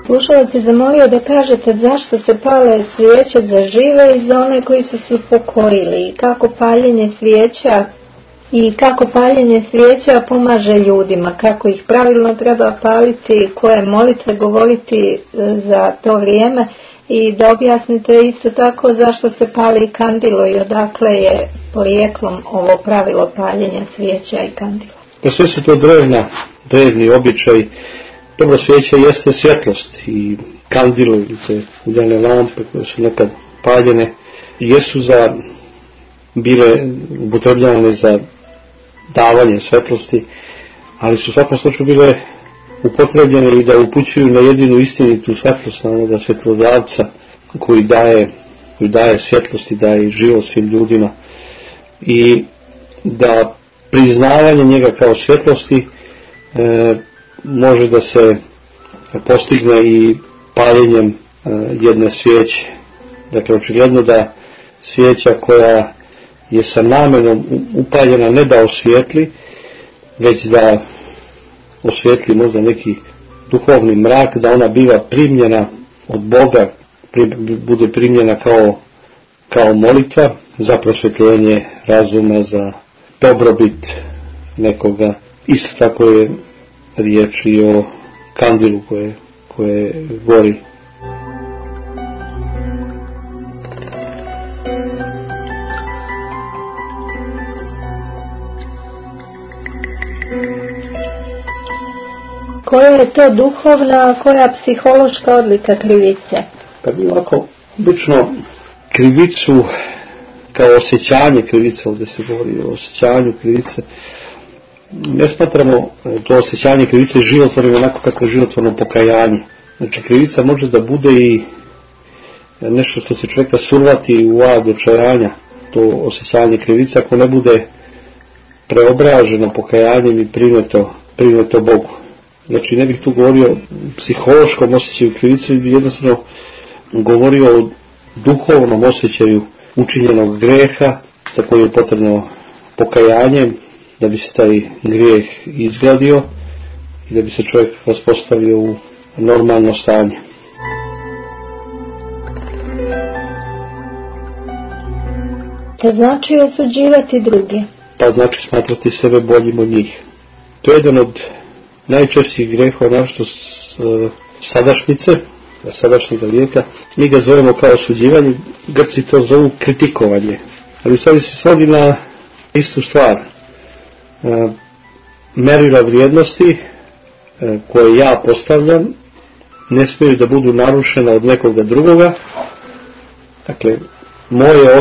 Slušalac je zamolio da kažete zašto se pale svijeće za žive i za one koji su se pokojili, kako paljenje svijeća pomaže ljudima, kako ih pravilno treba paliti, koje molitve govoriti za to vrijeme, i da objasnite isto tako zašto se pali kandilo i odakle je porijeklom ovo pravilo paljenja svijeća i kandila. Da sve su to drevni običaj. Dobro, svijeća jeste svjetlost i kandilo ili te uljane lampe koje su nekad paljene jesu bile upotrebljavane za davanje svjetlosti, ali su u svakom slučaju bile upotrebljene i da upućuju na jedinu istinitu svjetlost, na onoga svjetlodavca koji daje svjetlost i daje život svim ljudima, i da priznavanje njega kao svjetlosti može da se postigne i paljenjem jedne svijeće. Dakle, očigledno da svijeća koja je sa namenom upaljena ne da osvijetli, već da osvijetli možda neki duhovni mrak, da ona biva primljena od Boga, bude primljena kao molitva za prosvjetljenje razuma, za dobrobit nekoga. Isto tako je riječ i o kandilu koje gori. Koja je to duhovna, a koja psihološka odlika krivice? Pa mi ovako, obično krivicu kao osjećanje krivice, ovdje se govori o osjećanju krivice, ne smatramo to osjećanje krivice životvornim onako kako je životvorno pokajanje. Znači, krivica može da bude i nešto što se čovjeka survati u ad očajanja, to osjećanje krivice, ako ne bude preobraženo pokajanjem i prineto Bogu. Znači, ne bih tu govorio o psihološkom osjećaju krivice, bih jednostavno govorio o duhovnom osjećaju učinjenog grijeha za koji je potrebno pokajanje da bi se taj grijeh izgradio i da bi se čovjek uspostavio u normalno stanje. To znači osuđivati druge? Pa znači smatrati sebe boljim od njih. To je jedan od najčešćih grehova, našto sadašnjega vijeka. Mi ga zovemo kao osuđivanje, Grci to zovu kritikovanje. Ali u stvari se svodi na istu stvar. Merila vrijednosti koje ja postavljam ne smiju da budu narušena od nekoga drugoga. Dakle, moje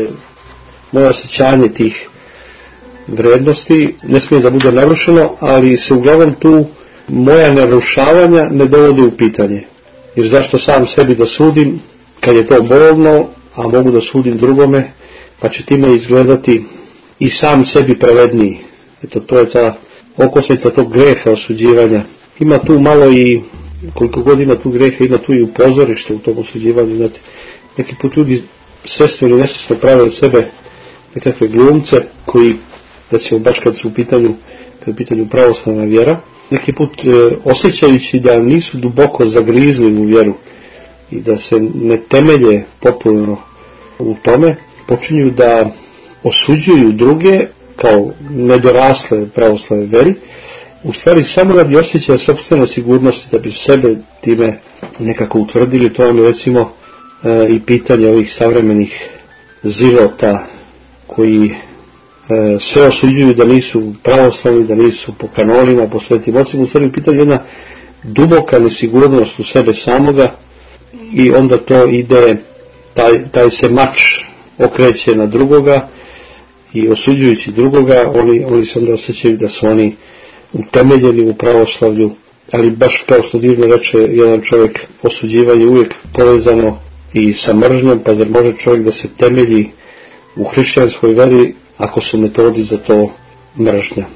osjećanje tih vrijednosti ne smije da bude narušeno, ali se uglavnom tu moja narušavanja ne dovode u pitanje. Jer zašto sam sebi da sudim kad je to bolno, a mogu da sudim drugome, pa će time izgledati i sam sebi pravedniji. Eto, to je ta okosnica tog greha osuđivanja. Ima tu malo i, koliko god ima tu greha, ima tu i upozorište u tom osuđivanju. Znate, neki put ljudi svjesno ili nesvjesno prave od sebe nekakve glumce koji, recimo baš kad je u pitanju pravoslavna vjera, neki put osjećajući da nisu duboko zagrizli u vjeru i da se ne temelje popularno u tome, počinju da osuđuju druge kao nedorasle pravoslavne vjeri, u stvari samo radi osjećaja sopstvene sigurnosti, da bi sebe time nekako utvrdili. To vam je recimo i pitanje ovih savremenih zilota koji sve osuđuju da nisu pravoslavni, da nisu po kanonima, po svetim ocima. U stvari pitanje jedna duboka nesigurnost u sebe samoga i onda to ide, taj se mač okreće na drugoga i osuđujući drugoga oni se onda osjećaju da su oni utemeljeni u pravoslavlju, ali baš kao što divno reče jedan čovjek, osuđivanje uvijek povezano i sa mržnjom, pa zar može čovjek da se temelji u hrišćanskoj veri ako su metodi za to mržnja.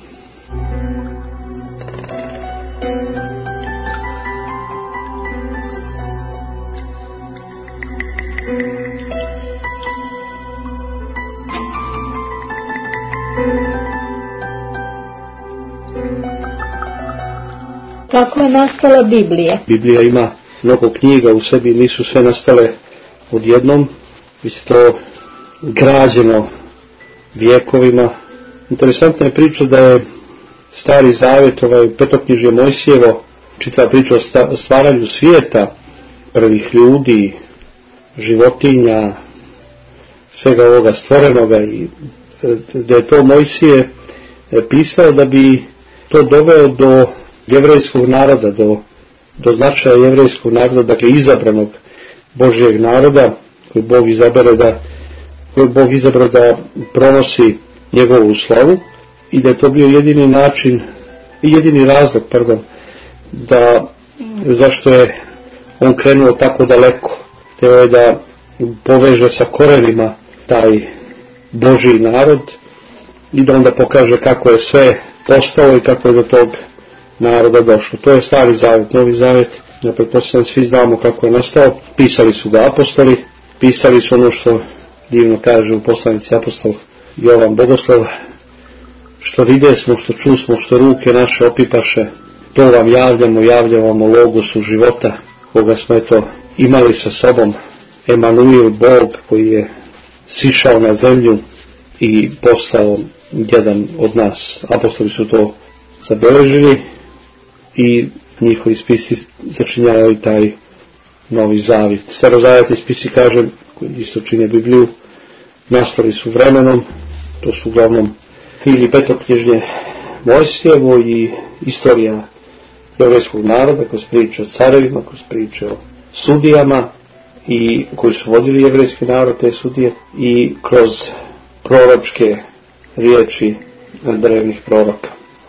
Kako je nastala Biblija? Biblija ima mnogo knjiga u sebi, nisu sve nastale odjednom, već je to građeno vjekovima. Interesantna je priča da je Stari Zavjet, petoknjižje Mojsijevo, čitava priča o stvaranju svijeta, prvih ljudi, životinja, svega ovoga stvorenoga, i da je to Mojsije pisao da bi to doveo do jevrejskog naroda, do značaja jevrejskog naroda, dakle izabranog Božjeg naroda, koji Bog izabrao da pronosi njegovu slavu, i da je to bio jedini razlog, zašto je on krenuo tako daleko. Teo je da poveže sa korenima taj Božji narod i da onda pokaže kako je sve postao i kako je do tog naroda došlo. To je Stari Zavjet. Novi Zavjet, ja pretpostavljam, svi znamo kako je nastao. Pisali su ga apostoli, pisali su ono što divno kaže u poslanici apostol Jovan Bogoslov: što videsmo, što čusmo, što ruke naše opipaše, to vam javljamo logosu života, koga smo imali sa sobom, Emanuil, Bog koji je sišao na zemlju i postao jedan od nas. Apostoli su to zabeležili i njihovi spisi začinjavaju taj Novi Zavjet. Starozavetni spisi, kažem, koji isto čine Bibliju, nastali su vremenom, to su uglavnom ili petoknjižje Mojsijevo i istorija jevrejskog naroda, kroz priče o carevima, kroz priče o sudijama i koji su vodili jevrejski narod, te sudije, i kroz proročke riječi drevnih proroka.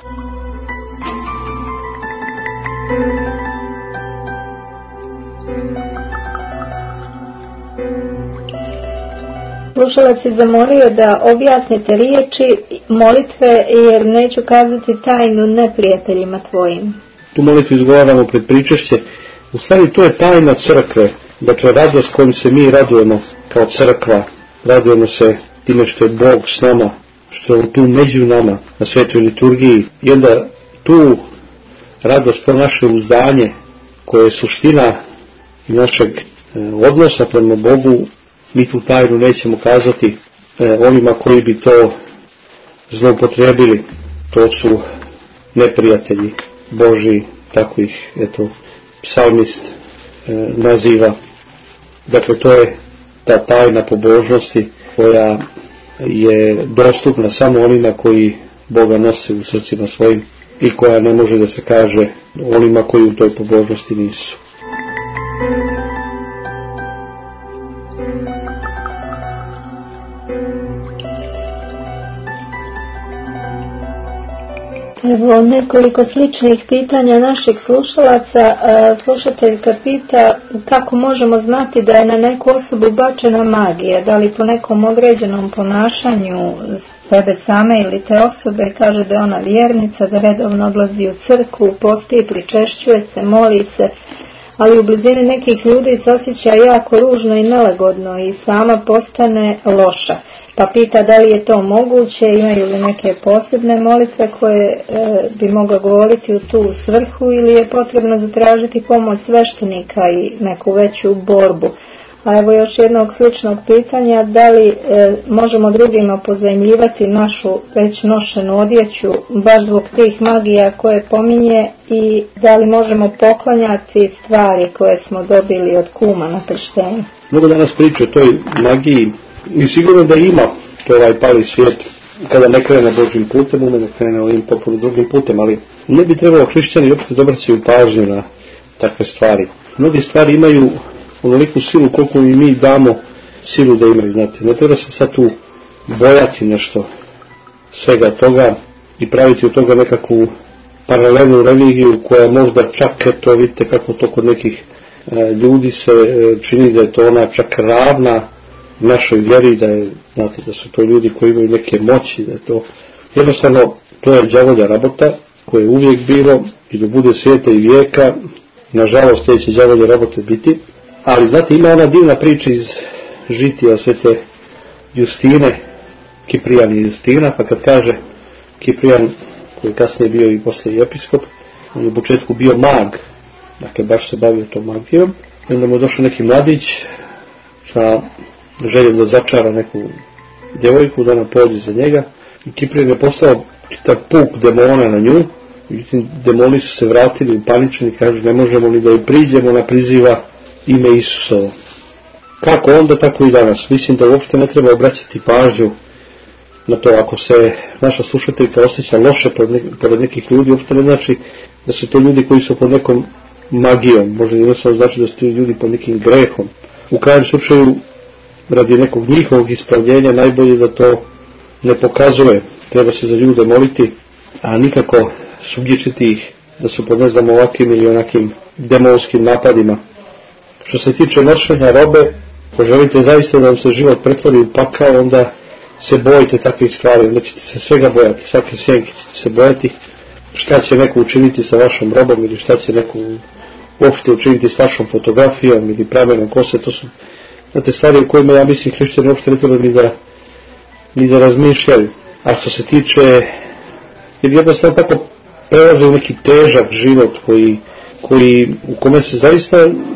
Slušalac je zamolio da objasnite riječi molitve, jer neću kazati tajnu neprijateljima tvojim. Tu molitvu izgovaramo pred pričešće. U stvari to je tajna crkve, dakle radost kojom se mi radujemo kao crkva. Radujemo se time što je Bog s nama, što je tu među nama na svetoj liturgiji, i onda tu radost, to naše uzdanje koje je suština našeg odnosa prema Bogu, mi tu tajnu nećemo kazati onima koji bi to zloupotrijebili. To su neprijatelji Božji, tako ih psalmist naziva. Dakle, to je ta tajna pobožnosti koja je dostupna samo onima koji Boga nose u srcima svojim i koja ne može da se kaže onima koji u toj pobožnosti nisu. Evo nekoliko sličnih pitanja naših slušalaca. Slušateljka pita kako možemo znati da je na neku osobu bačena magija, da li po nekom određenom ponašanju sebe same ili te osobe. Kaže da je ona vjernica, da redovno odlazi u crkvu, posti, pričešćuje se, moli se, ali u blizini nekih ljudi se osjeća jako ružno i nelagodno i sama postane loša. Pa pita da li je to moguće, imaju li neke posebne molitve koje bi mogla govoriti u tu svrhu, ili je potrebno zatražiti pomoć sveštenika i neku veću borbu. A evo još jednog sličnog pitanja, da li možemo drugima pozajmljivati našu već nošenu odjeću baš zbog tih magija koje pominje, i da li možemo poklanjati stvari koje smo dobili od kuma na krštenju. Mnogo danas priča o toj magiji i sigurno da ima to pali svijet kada ne krene Božjim putem, ume da krene ovim potpuno drugim putem, ali ne bi trebalo hrišćani opet da obraćaju pažnju na takve stvari. Mnoge stvari imaju onoliku silu koliko mi damo silu da imaju, znate. Ne treba se sad tu bojati nešto svega toga i praviti od toga nekakvu paralelnu religiju koja možda čak, vidite kako to kod nekih ljudi se čini da je to ona čak ravna našoj vjeri, da je, znate, da su to ljudi koji imaju neke moći, da je to jednostavno, to je đavolja rabota koje je uvijek bilo i da bude svijeta i vijeka. Nažalost, te će đavolje rabote biti, ali znate, ima ona divna priča iz žitija svete Justine, Kiprijan i Justina, pa kad kaže Kiprijan, koji je kasnije bio i poslije episkop, on je u početku bio mag dakle baš se bavio tom magijom. I onda mu je došao neki mladić sa željom da začara neku djevojku, da ona pođe za njega. I Kiprin je postao čitav puk demona na nju. Međutim, demoni su se vratili u panični i kažu ne možemo ni da joj priđemo, ona priziva ime Isusovo. Kako onda, tako i danas. Mislim da uopšte ne treba obraćati pažnju na to. Ako se naša slušateljka osjeća loše pored nekih ljudi, uopšte ne znači da su to ljudi koji su pod nekom magijom. Možda jednostavno znači da su to ljudi pod nekim grehom. U krajnjem slučaju, radi nekog njihovog ispravljenja, najbolje da to ne pokazuje. Treba se za ljude moliti, a nikako sumnjičiti ih da su pod ne znam ovakvim ili onakim demonskim napadima. Što se tiče nošenja robe, ako želite zaista da vam se život pretvori u pakao, onda se bojite takvih stvari, onda ćete se svega bojati, svake sjenke ćete se bojati, šta će neko učiniti sa vašom robom ili šta će neko uopšte učiniti s vašom fotografijom ili pramenom kose. To su te stvari u kojima ja mislim hrišćani uopšte ne treba ni da razmišljaju. A što se tiče, jer jednostavno tako prelaze u neki težak život u kome se zaista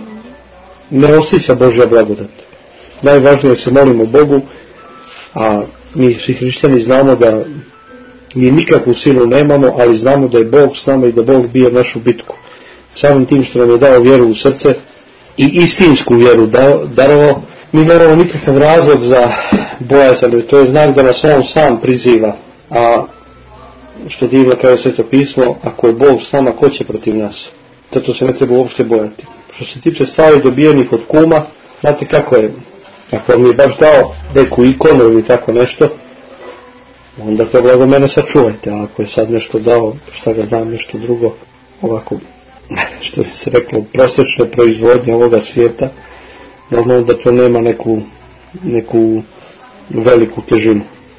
ne osjeća Božja blagodat. Najvažnije je da se molimo Bogu, a mi svi hrišćani znamo da mi nikakvu silu nemamo, ali znamo da je Bog s nama i da Bog bije našu bitku. Samim tim što nam je dao vjeru u srce i istinsku vjeru darovao, mi nemamo nikakav razlog za bojazan, to je znak da nas On sam priziva. A što divno kaže Sveto pismo, ako je Bog s nama, ko će protiv nas? Zato se ne treba uopšte bojati. Što se tiče stvari dobijenih od kuma, znate kako je, ako vam je baš dao neku ikonu ili tako nešto, onda to blago mene sačuvajte, a ako je sad nešto dao, šta ga znam, nešto drugo, ovako, što bi se reklo, prosječne proizvodnje ovoga svijeta, normalno da to nema neku veliku težinu.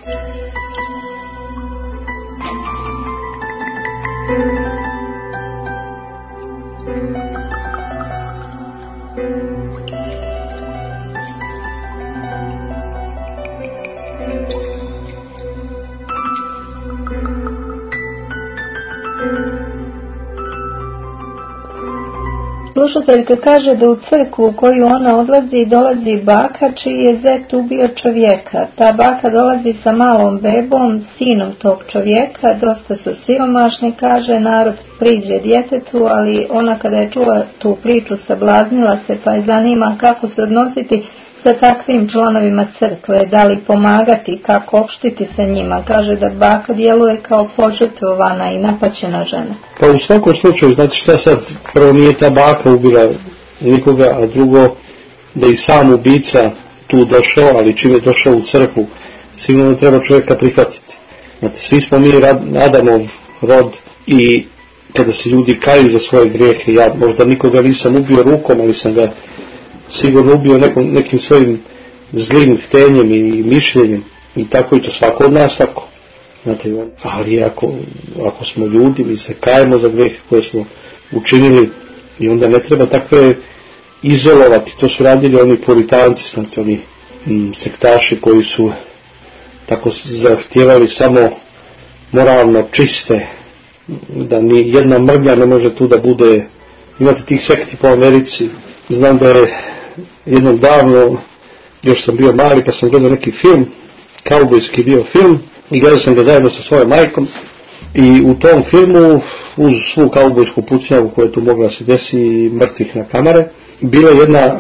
Slušateljka kaže da u crkvu u koju ona odlazi dolazi baka čiji je zet ubio čovjeka. Ta baka dolazi sa malom bebom, sinom tog čovjeka, dosta su siromašni, kaže, narod priđe djetetu, ali ona kada je čula tu priču sablaznila se, pa je zanima kako se odnositi sa takvim članovima crkve, da li pomagati, kako opštiti sa njima. Kaže da baka djeluje kao požrtvovana i napaćena žena. Pa u svakom slučaju, znate šta sad, prvo nije ta baka ubila nikoga, a drugo da i sam ubica tu došao, ali čim je došao u crkvu, sigurno treba čovjeka prihvatiti. Znate, svi smo mi Adamov rod i kada se ljudi kaju za svoje grijehe, ja možda nikoga nisam ubio rukom, ali sam ga sigurno ubio nekim svojim zlim htenjem i mišljenjem, i tako i to svako od nas tako. Znate, ali ako smo ljudi, mi se kajemo za grijeh koje smo učinili i onda ne treba takve izolovati. To su radili oni puritanci, znate, oni sektaši koji su tako zahtijevali samo moralno čiste, da ni jedna mrlja ne može tu da bude. Imate tih sekti po Americi. Znam da je jednom davno, još sam bio mali, pa sam gledao neki film, kaubojski bio film, i gledao sam ga zajedno sa svojom majkom, i u tom filmu, uz svu kaubojsku pucnjavu koja je tu mogla se desi i mrtvih na kamere, bila jedna,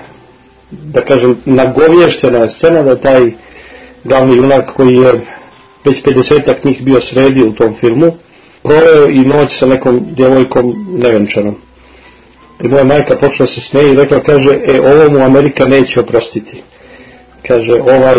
da kažem, nagovještena scena da taj glavni junak koji je već 50-ak njih bio sredio u tom filmu, proveo i noć sa nekom djevojkom nevenčanom. I moja majka počela se smeje i rekla, kaže, ovo mu Amerika neće oprostiti. Kaže,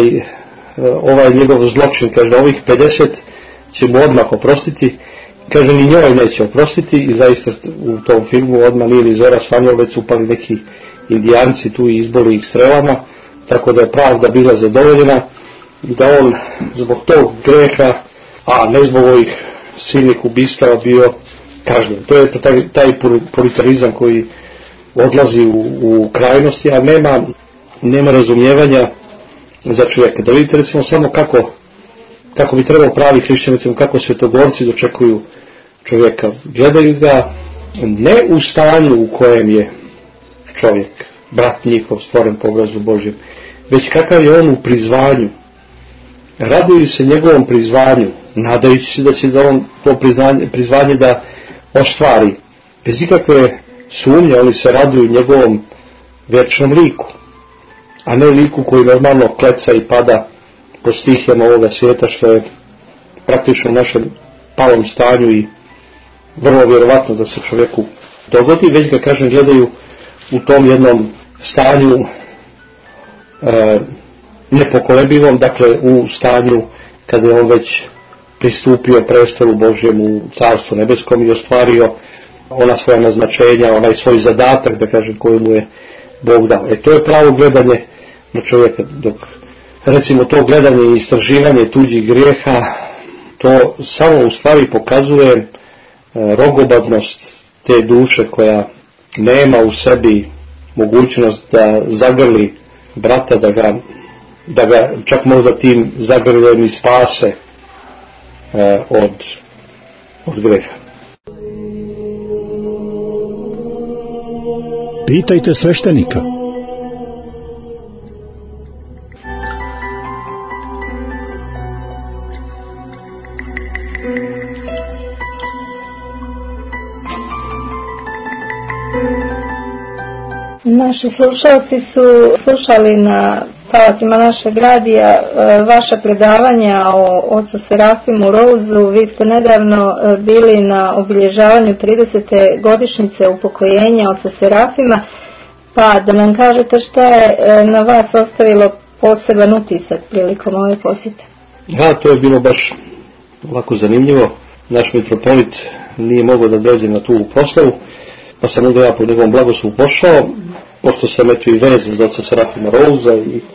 ovaj njegov zločin, kaže, ovih 50 će mu odmah oprostiti. Kaže, ni njoj neće oprostiti, i zaista u tom filmu odmah nije ni zora svanjao, već upali neki indijanci tu i izboli ih strelama, tako da je pravda bila zadovoljena i da on zbog tog greha, a ne zbog ovih silnih ubistava, bio kažnjen. To je taj puritarizam koji odlazi u krajnosti, a nema razumijevanja za čovjeka. Da vidite recimo samo kako bi trebao pravi hrišćanin, kako svetogorci dočekuju čovjeka. Gledaju ga ne u stanju u kojem je čovjek, brat njihov, stvoren po obrazu Božjem, već kakav je on u prizvanju. Raduju se njegovom prizvanju, nadajući se da će da on to prizvanje da ostvari. Bez ikakve sumnje oni se raduju njegovom vječnom liku, a ne liku koji normalno kleca i pada po stihijama ovoga svijeta, što je praktično u našem palom stanju i vrlo vjerovatno da se čovjeku dogodi, već ga, kažem, gledaju u tom jednom stanju nepokolebivom, dakle u stanju kada je on već pristupio prestolu Božjem u Carstvu nebeskom i ostvario ona svoja naznačenja, onaj svoj zadatak, da kažem, koji mu je Bog dao. To je pravo gledanje na čovjeka, dok recimo to gledanje i istraživanje tuđih grijeha, to samo u stvari pokazuje rogobadnost te duše koja nema u sebi mogućnost da zagrli brata, da ga čak možda tim zagrljem i spase od greha. Pitajte sveštenika. Naši slušalci su slušali na talasima našeg radija vaša predavanja o ocu Serafimu Rouzu. Vi ste nedavno bili na obilježavanju 30. godišnjice upokojenja oca Serafima, pa da nam kažete šta je na vas ostavilo poseban utisak prilikom ove posjete. Ja, to je bilo baš ovako zanimljivo. Naš mitropolit nije mogao da dođe na tu proslavu, pa sam onda ja po njegovom blagoslovu pošao, pošto sam i vezan za oca Serafima Rouza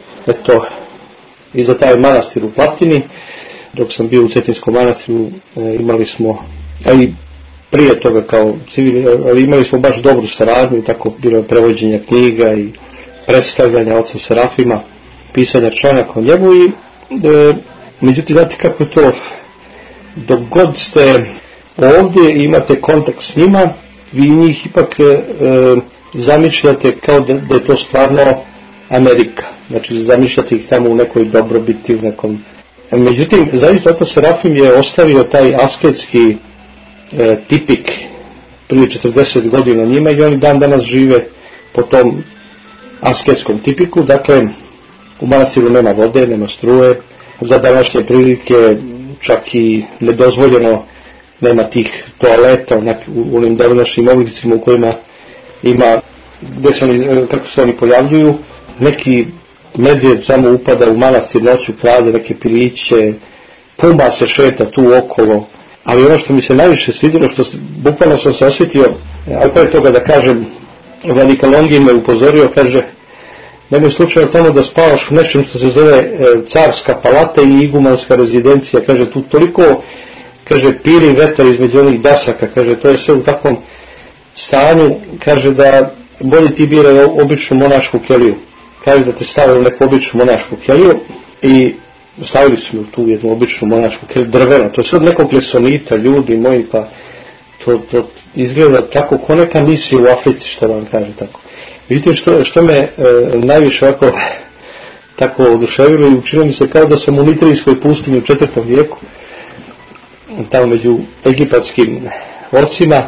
i za taj manastir u Platini. Dok sam bio u Cetinskom manastiru, imali smo, a i prije toga kao civili, ali imali smo baš dobru saradnju i tako bilo je prevođenja knjiga i predstavljanja oca Serafima, pisanja članaka o njemu i međutim, znate kako je to, dok god ste ovdje i imate kontakt s njima, vi njih ipak zamišljate kao da je to stvarno Amerika. Znači zamišljate ih tamo u nekoj dobrobiti, u nekom... Međutim, zaista otac Serafim je ostavio taj asketski tipik prije 40 godina njima i oni dan danas žive po tom asketskom tipiku. Dakle, u manastiru nema vode, nema struje, za današnje prilike čak i nedozvoljeno, nema tih toaleta u onim današnjim oblicima u kojima ima, gdje se oni, kako se oni pojavljuju, neki medvjed samo upada u manastir noću, krade neke piliće, pumba se šeta tu okolo, ali ono što mi se najviše svidjelo, što bukvalno sam se osjetio, ali pre toga da kažem, vladika Longin me upozorio, kaže, nemoj slučajno tamo da spavaš u nečem što se zove carska palata i igumanska rezidencija, kaže, tu toliko, kaže, piri vetar između onih dasaka, kaže, to je sve u takvom stanju, kaže da bolje ti biraj običnu monašku keliju. Kaže da te stavili u neku običnu monašku keliju i stavili su mi tu jednu običnu monašku keliju, drveno, to je sve od nekog lesonita, ljudi moji, pa to izgleda tako ko neka misija u Africi, što da vam kaže tako. Vidite što me najviše ovako tako oduševilo i učinilo mi se kao da sam u Nitrijskoj pustinji u 4. vijeku, tamo među egipatskim orcima,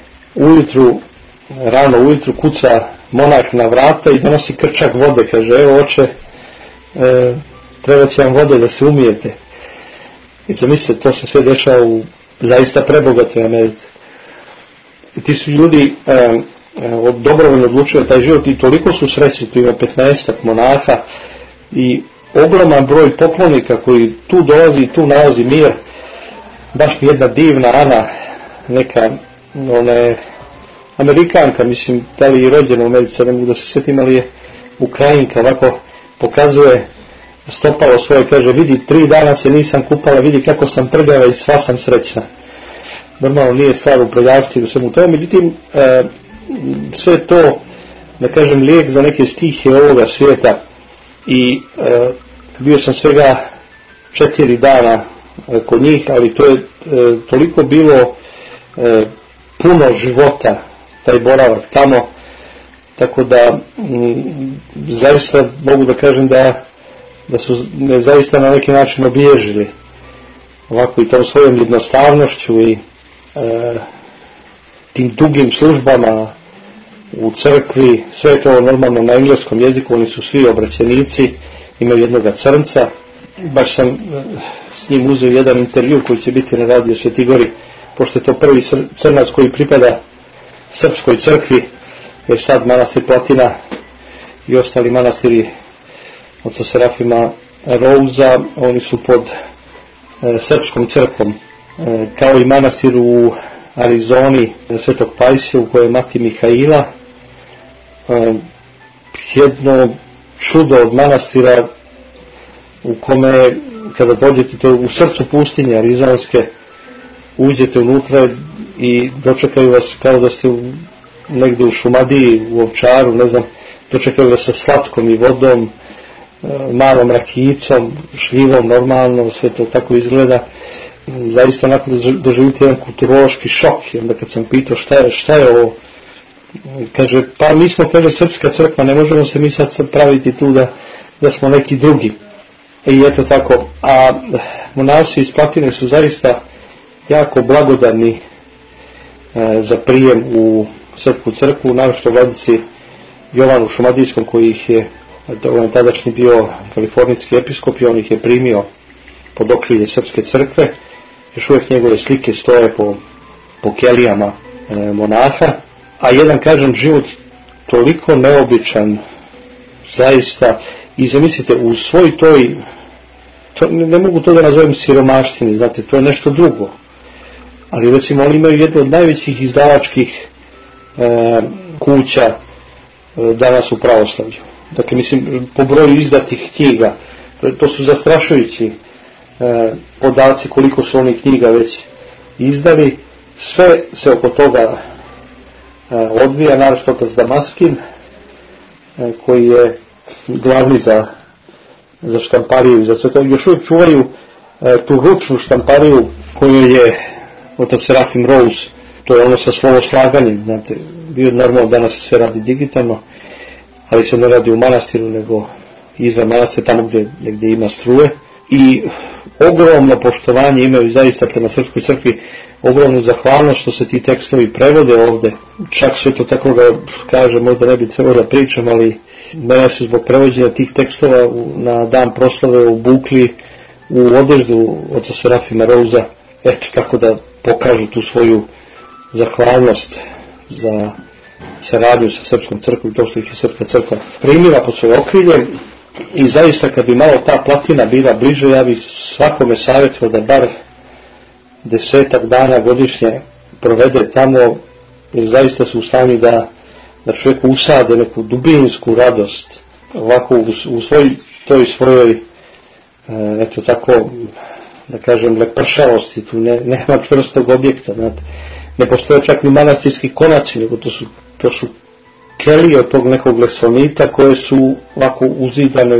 rano ujutru kuca monah na vrata i donosi krčak vode, kaže, evo oče, treba će vam vode da se umijete. I zamislite, to se sve dešava u zaista prebogatoj Americi. I ti su ljudi dobrovoljno odlučili taj život i toliko su srećni, tu ima 15 monaha i ogroman broj poklonika koji tu dolazi i tu nalazi mir. Baš mi jedna divna Ana, neka, ona je Amerikanka, mislim, da li je rođena u Americi, ne mogu da se sjetim, ali je Ukrajinka, ovako pokazuje stopalo svoje, kaže, vidi, 3 dana se nisam kupala, vidi kako sam prljava i sva sam srećna. Normalno nije stvar u prljavštini, u svemu tome, međutim, sve to, da kažem, lijek za neke stihe ovoga svijeta i bio sam svega 4 dana kod njih, ali to je toliko bilo puno života taj boravak tamo, tako da zaista mogu da kažem da su me zaista na neki način obilježili ovako i tom svojom jednostavnošću i tim dugim službama u crkvi. Sve je to normalno na engleskom jeziku, oni su svi obraćenici, imaju jednoga crnca. Baš sam s njim uzeo jedan intervju koji će biti na Radio Svetoj Gori, pošto je to prvi crnac koji pripada srpskoj crkvi, jer sad manastir Platina i ostali manastiri od Serafima Rouza, oni su pod srpskom crkvom, kao i manastir u Arizoni Svetog Pajsija u kojoj je mati Mihaila, jedno čudo od manastira u kome kada dođete, to u srcu pustinje arizonske, uđete unutra i dočekaju vas kao da ste negdje u Šumadiji, u Ovčaru, ne znam, dočekaju vas sa slatkom i vodom, malom rakijicom, šljivom, normalno, sve to tako izgleda. Zaista onako doživite jedan kulturološki šok. I onda kad sam pitao šta je ovo, kaže, pa mi smo, kaže, srpska crkva, ne možemo se mi sad praviti tu da smo neki drugi. I eto tako, a monasi iz Platine su zaista jako blagodarni za prijem u srpsku crkvu, naročito vladici Jovanu Šumadijskom, koji ih je, on je tadašnji bio kalifornijski episkop i on ih je primio pod okrilje srpske crkve. Još uvijek njegove slike stoje po kelijama monaha, a jedan, kažem, život toliko neobičan, zaista, i zamislite, u svoj toj, ne mogu to da nazovem siromaštini, znate, to je nešto drugo, ali recimo oni imaju jednu od najvećih izdavačkih kuća danas u pravoslavlju. Dakle, mislim, po broju izdatih knjiga, to su zastrašujući podaci koliko su oni knjiga već izdali. Sve se oko toga odvija, naravno otac Damaskin, koji je glavni za štampariju i za sve to. Još uvijek čuvaju tu ručnu štampariju koju je otac Serafim Rose, to je ono sa slovoslaganjem, znate, bio normalno, danas se sve radi digitalno, ali se ne radi u manastiru, nego izvan manastira, tamo gdje ima struje. I ogromno poštovanje imaju zaista prema srpskoj crkvi, ogromnu zahvalnost što se ti tekstovi prevode ovdje. Čak sve to tako ga kaže, možda ne bi trebalo da pričam, ali mene su zbog prevođenja tih tekstova na dan proslave obukli u odeždu oca Serafima Rouza, eto tako da pokažu tu svoju zahvalnost za saradnju sa srpskom crkvom, to što ih je srpska crkva primila pod svoje okrilje. I zaista kad bi malo ta Platina bila bliže, ja bih svakome savjetovao da bar 10 dana godišnje provede tamo, jer zaista su u stanju da čovjek usade neku dubinsku radost ovako u toj svojoj eto tako da kažem lepršavosti. Tu nema čvrstog objekta, znate. Ne postoje čak ni manastirski konaci, nego to su kelije od tog nekog lesonita koje su ovako uzidane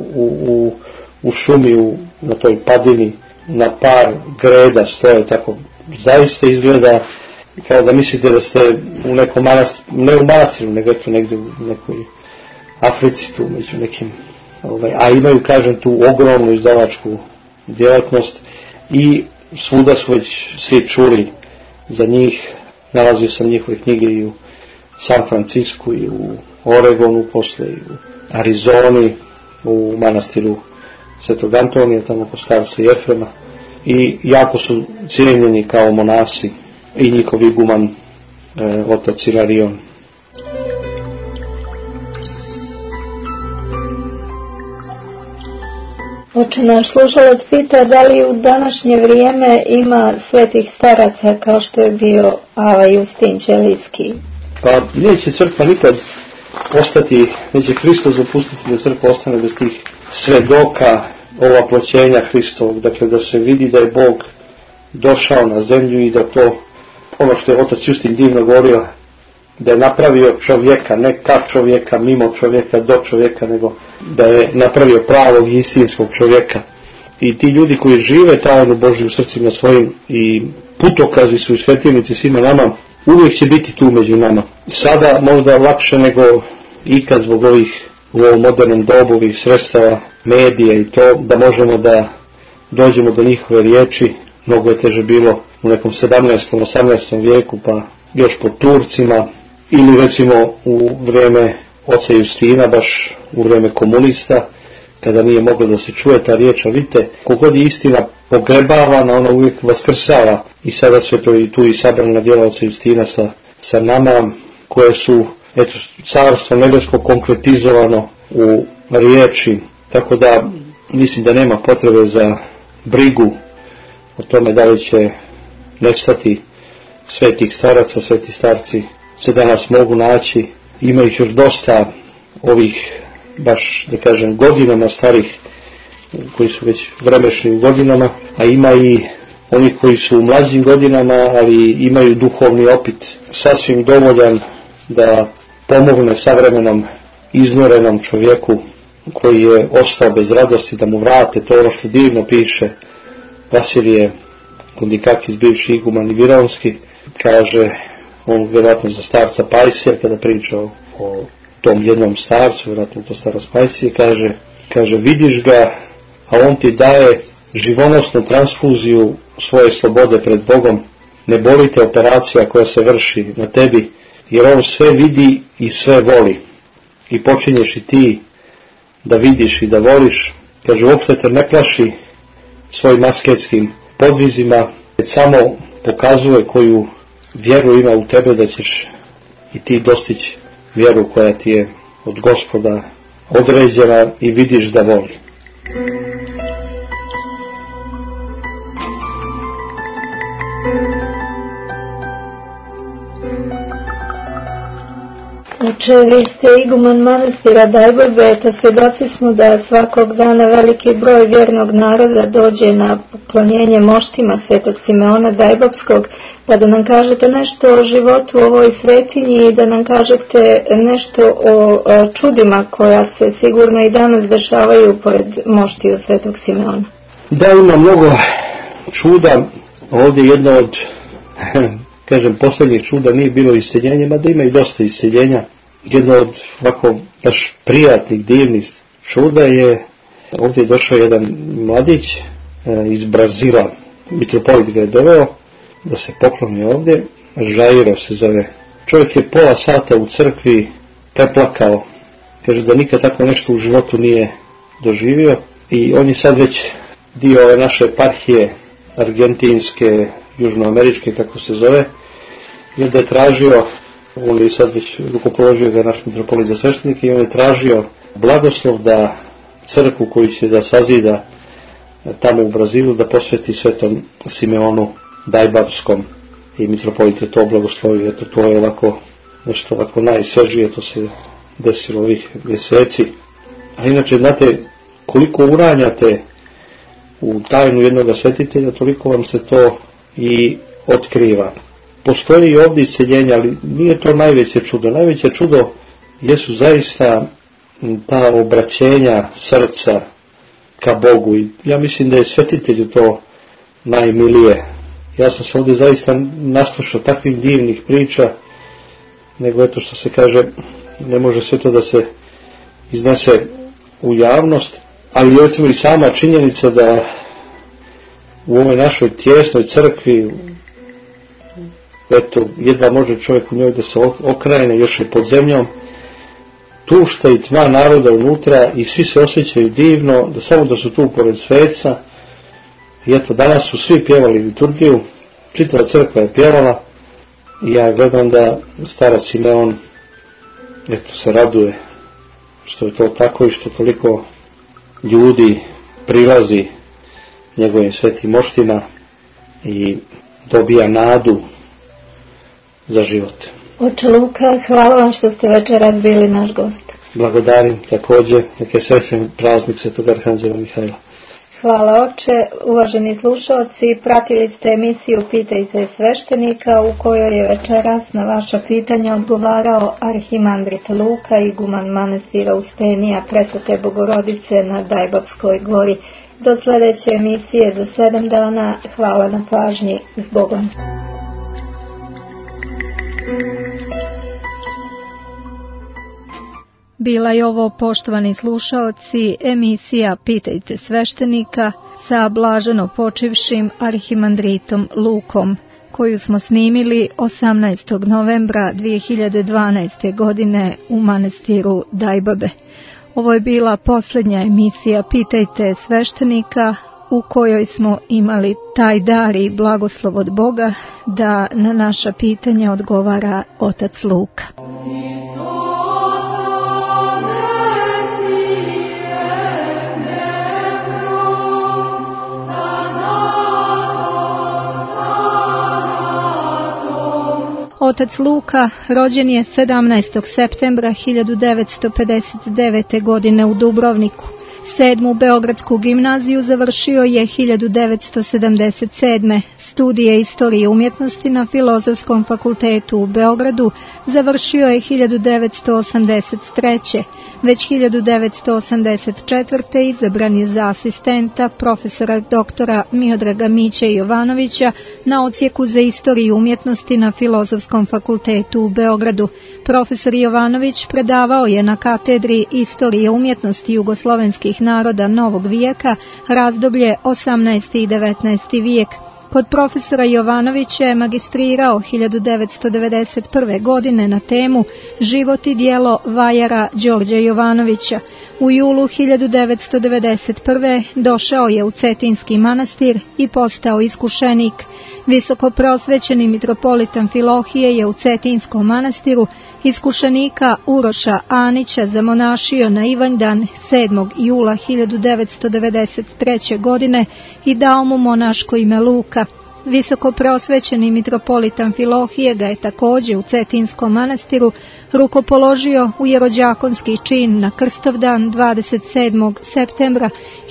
u šumi, na toj padini, na par greda stoje tako. Zaista izgleda kao da mislite da ste u nekom manastiru, ne u manastiru, nego eto negdje u nekoj Africi tu među nekim, a imaju, kažem, tu ogromnu izdavačku djelatnost i svuda su već svi čuli za njih. Nalazio sam njihove knjige i u San Francisku i u Oregonu, posle i u Arizoni, u manastiru Svetog Antonija, tamo kod starca Jefrema, i jako su cijenjeni kao monasi i njihov iguman otac Ilarion. Oče, naš slušalac pita da li u današnje vrijeme ima svetih staraca kao što je bio Ava Justin Ćelijski? Pa neće crkva nikad ostati, neće Hristos dopustiti da crkva ostane bez tih svedoka ovaploćenja Hristovog, dakle da se vidi da je Bog došao na zemlju i da to, ono što je otac Justin divno govorio, da je napravio čovjeka, ne ka čovjeka, mimo čovjeka, do čovjeka, nego da je napravio pravog istinskog čovjeka. I ti ljudi koji žive tajnu Božju u srcima svojim i putokazi su i svetilnici svima nama, uvijek će biti tu među nama. Sada možda lakše nego ikad zbog ovih u ovom modernom dobu ovih sredstava, medija i to, da možemo da dođemo do njihove riječi. Mnogo je teže bilo u nekom 17. 18. vijeku, pa još po Turcima, ili recimo u vrijeme oca Justina, baš u vrijeme komunista, kada nije moglo da se čuje ta riječ, a vidite, kogod je istina pogrebavana, ona uvijek vaskrsava. I sada sve to i tu i sabrana djela oca Justina sa nama, koje su, eto, carstvo nebesko konkretizovano u riječi. Tako da mislim da nema potrebe za brigu o tome da li će nestati svetih staraca. Sveti starci se danas mogu naći. Ima ih još dosta ovih, baš da kažem, godinama starih, koji su već vremešni u godinama, a ima i oni koji su u mlađim godinama, ali imaju duhovni opit sasvim dovoljan da pomogne savremenom iznorenom čovjeku koji je ostao bez radosti, da mu vrate to ono što divno piše Vasilije Kondikakis, bivši iguman Viraonski. Kaže on vjerojatno za starca Pajsija, kada priča o tom jednom starcu, vjerojatno to starac Pajsije, kaže vidiš ga, a on ti daje živonosnu transfuziju svoje slobode pred Bogom. Ne boli te operacija koja se vrši na tebi, jer on sve vidi i sve voli. I počinješ i ti da vidiš i da voliš. Kaže, uopšte te ne plaši svojim asketskim podvizima, već samo pokazuje koju vjeru ima u tebe, da ćeš i ti dostići vjeru koja ti je od Gospoda određena i vidiš da voli. Oče, vi ste iguman manastira Dajburbe, eto svjedoci smo da svakog dana veliki broj vjernog naroda dođe na poklonjenje moštima Svetog Simeona Dajbapskog, pa da nam kažete nešto o životu u ovoj svetinji i da nam kažete nešto o čudima koja se sigurno i danas dešavaju pored moštiju Svetog Simeona. Da, ima mnogo čuda. Ovdje jedno od kažem, posljednjih čuda nije bilo iseljenje, mada ima i dosta iseljenja. Jedno od ovako baš prijatnih, divnih čuda je, ovdje je došao jedan mladić iz Brazila, mitropolit ga je doveo da se pokloni ovdje, Žairo se zove. Čovjek je pola sata u crkvi preplakao, kaže da nikad tako nešto u životu nije doživio, i on je sad već dio ove naše eparhije argentinske, južnoameričke, kako se zove, i onda je tražio, on je sad već rukopoložio ga naš mitropolit za sveštenike, i on je tražio blagoslov da crkvu koju će da sazida tamo u Brazilu da posveti Svetom Simeonu Dajbapskom, i mitropolit je to blagoslovio. Eto, to je ovako nešto ovako najsvežije, to se desilo ovih mjeseci. A inače, znate, koliko uranjate u tajnu jednoga svetitelja, toliko vam se to i otkriva. Postoji i ovdje iseljenje, ali nije to najveće čudo. Najveće čudo jesu zaista ta obraćenja srca ka Bogu, i ja mislim da je svetitelju to najmilije. Ja sam se ovdje zaista naslušao takvih divnih priča, nego eto što se kaže, ne može sve to da se iznese u javnost, ali recimo i sama činjenica da u ovoj našoj tijesnoj crkvi, eto, jedva može čovjek u njoj da se okrajene, još je pod zemljom, tušta i tma naroda unutra, i svi se osjećaju divno, da samo da su tu pored sveca. I eto, danas su svi pjevali liturgiju, čitava crkva je pjevala, i ja gledam da starac Simeon, eto, se raduje što je to tako i što toliko ljudi prilazi njegovim svetim moštima i dobija nadu za život. Oče Luka, hvala vam što ste večeras bili naš gost. Blagodarim također, neke srećan praznik Svetog Arhanđela Mihajla. Hvala oče. Uvaženi slušalci, pratili ste emisiju Pitajte sveštenika, u kojoj je večeras na vaša pitanja odgovarao arhimandrit Luka, iguman manastira Uspenija Presvete Bogorodice na Dajbapskoj gori. Do sljedeće emisije za 7 dana. Hvala na pažnji. S Bogom. Bila je ovo, poštovani slušaoci, emisija Pitajte sveštenika sa blaženo počivšim arhimandritom Lukom, koju smo snimili 18. novembra 2012. godine u manastiru Dajbabe. Ovo je bila posljednja emisija Pitajte sveštenika, u kojoj smo imali taj dar i blagoslov od Boga da na naša pitanja odgovara otac Luka. Otac Luka rođen je 17. septembra 1959. godine u Dubrovniku. 7. Beogradsku gimnaziju završio je 1977. Studije istorije umjetnosti na Filozofskom fakultetu u Beogradu završio je 1983. Već 1984. izabran je za asistenta profesora doktora Miodraga Miće Jovanovića na odsjeku za istoriju umjetnosti na Filozofskom fakultetu u Beogradu. Profesor Jovanović predavao je na katedri istorije umjetnosti jugoslovenskih naroda novog vijeka, razdoblje 18. i 19. vijek. Kod profesora Jovanovića je magistrirao 1991. godine na temu Život i djelo vajara Đorđa Jovanovića. U julu 1991. došao je u Cetinski manastir i postao iskušenik. Visoko prosvećeni mitropolitan Filohije je u Cetinskom manastiru iskušenika Uroša Anića zamonašio na Ivanjdan 7. jula 1993. godine i dao mu monaško ime Luka. Visoko prosvećeni mitropolitan Filohije ga je također u Cetinskom manastiru rukopoložio u jerođakonski čin na Krstovdan 27. septembra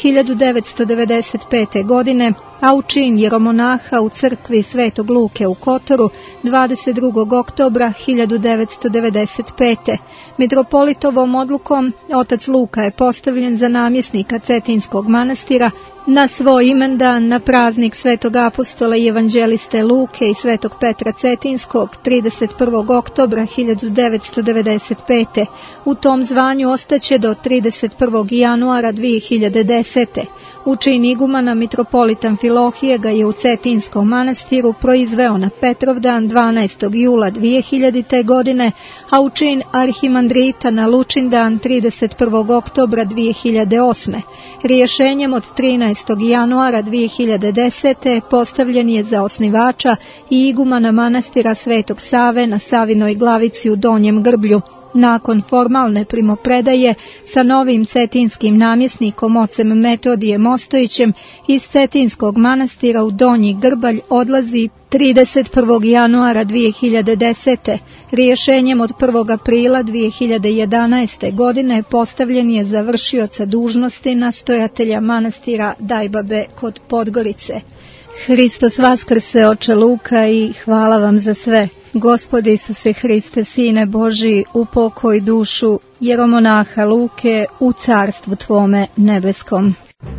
1995. godine, a u čin jeromonaha u crkvi Svetog Luke u Kotoru 22. oktobra 1995. Mitropolitovom odlukom otac Luka je postavljen za namjesnika Cetinskog manastira na svoj imendan na praznik Svetog apostola i evanđeliste Luke i Svetog Petra Cetinskog 31. oktobra 1995. U tom zvanju ostaće do 31. januara 2010. U čin igumana mitropolitan Filohije ga je u Cetinskom manastiru proizveo na Petrovdan 12. jula 2000. godine, a u čin arhimandrita na Lučindan 31. oktobra 2008. Rješenjem od 13. januara 2010. postavljen je za osnivača i igumana manastira Svetog Save na Savinoj glavici u Donjem Grblju. Nakon formalne primopredaje sa novim cetinskim namjesnikom ocem Metodijem Ostojićem iz Cetinskog manastira u Donji Grbalj odlazi 31. januara 2010. Rješenjem od 1. aprila 2011. godine postavljen je za vršioca dužnosti nastojatelja manastira Dajbabe kod Podgorice. Hristos vaskrse, oče Luka, i hvala vam za sve. Gospodi Isuse Hriste, Sine Božji, upokoj dušu jeromonaha Luke u carstvu Tvome nebeskom.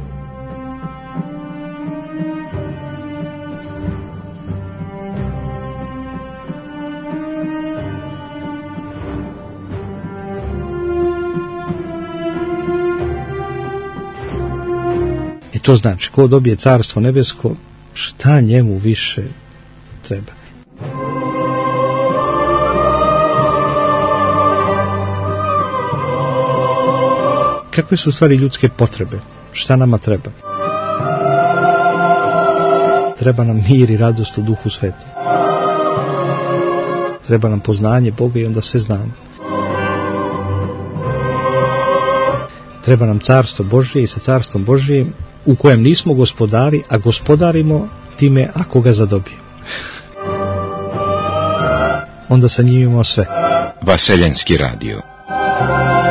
I to znači, ko dobije carstvo nebesko, šta njemu više treba? Kakve su stvari ljudske potrebe? Šta nama treba? Treba nam mir i radost u Duhu Svetom. Treba nam poznanje Boga i onda sve znamo. Treba nam carstvo Božje i sa carstvom Božjim u kojem nismo gospodari, a gospodarimo time ako ga zadobijemo. Onda sa njim imamo sve. Vaseljenski radio.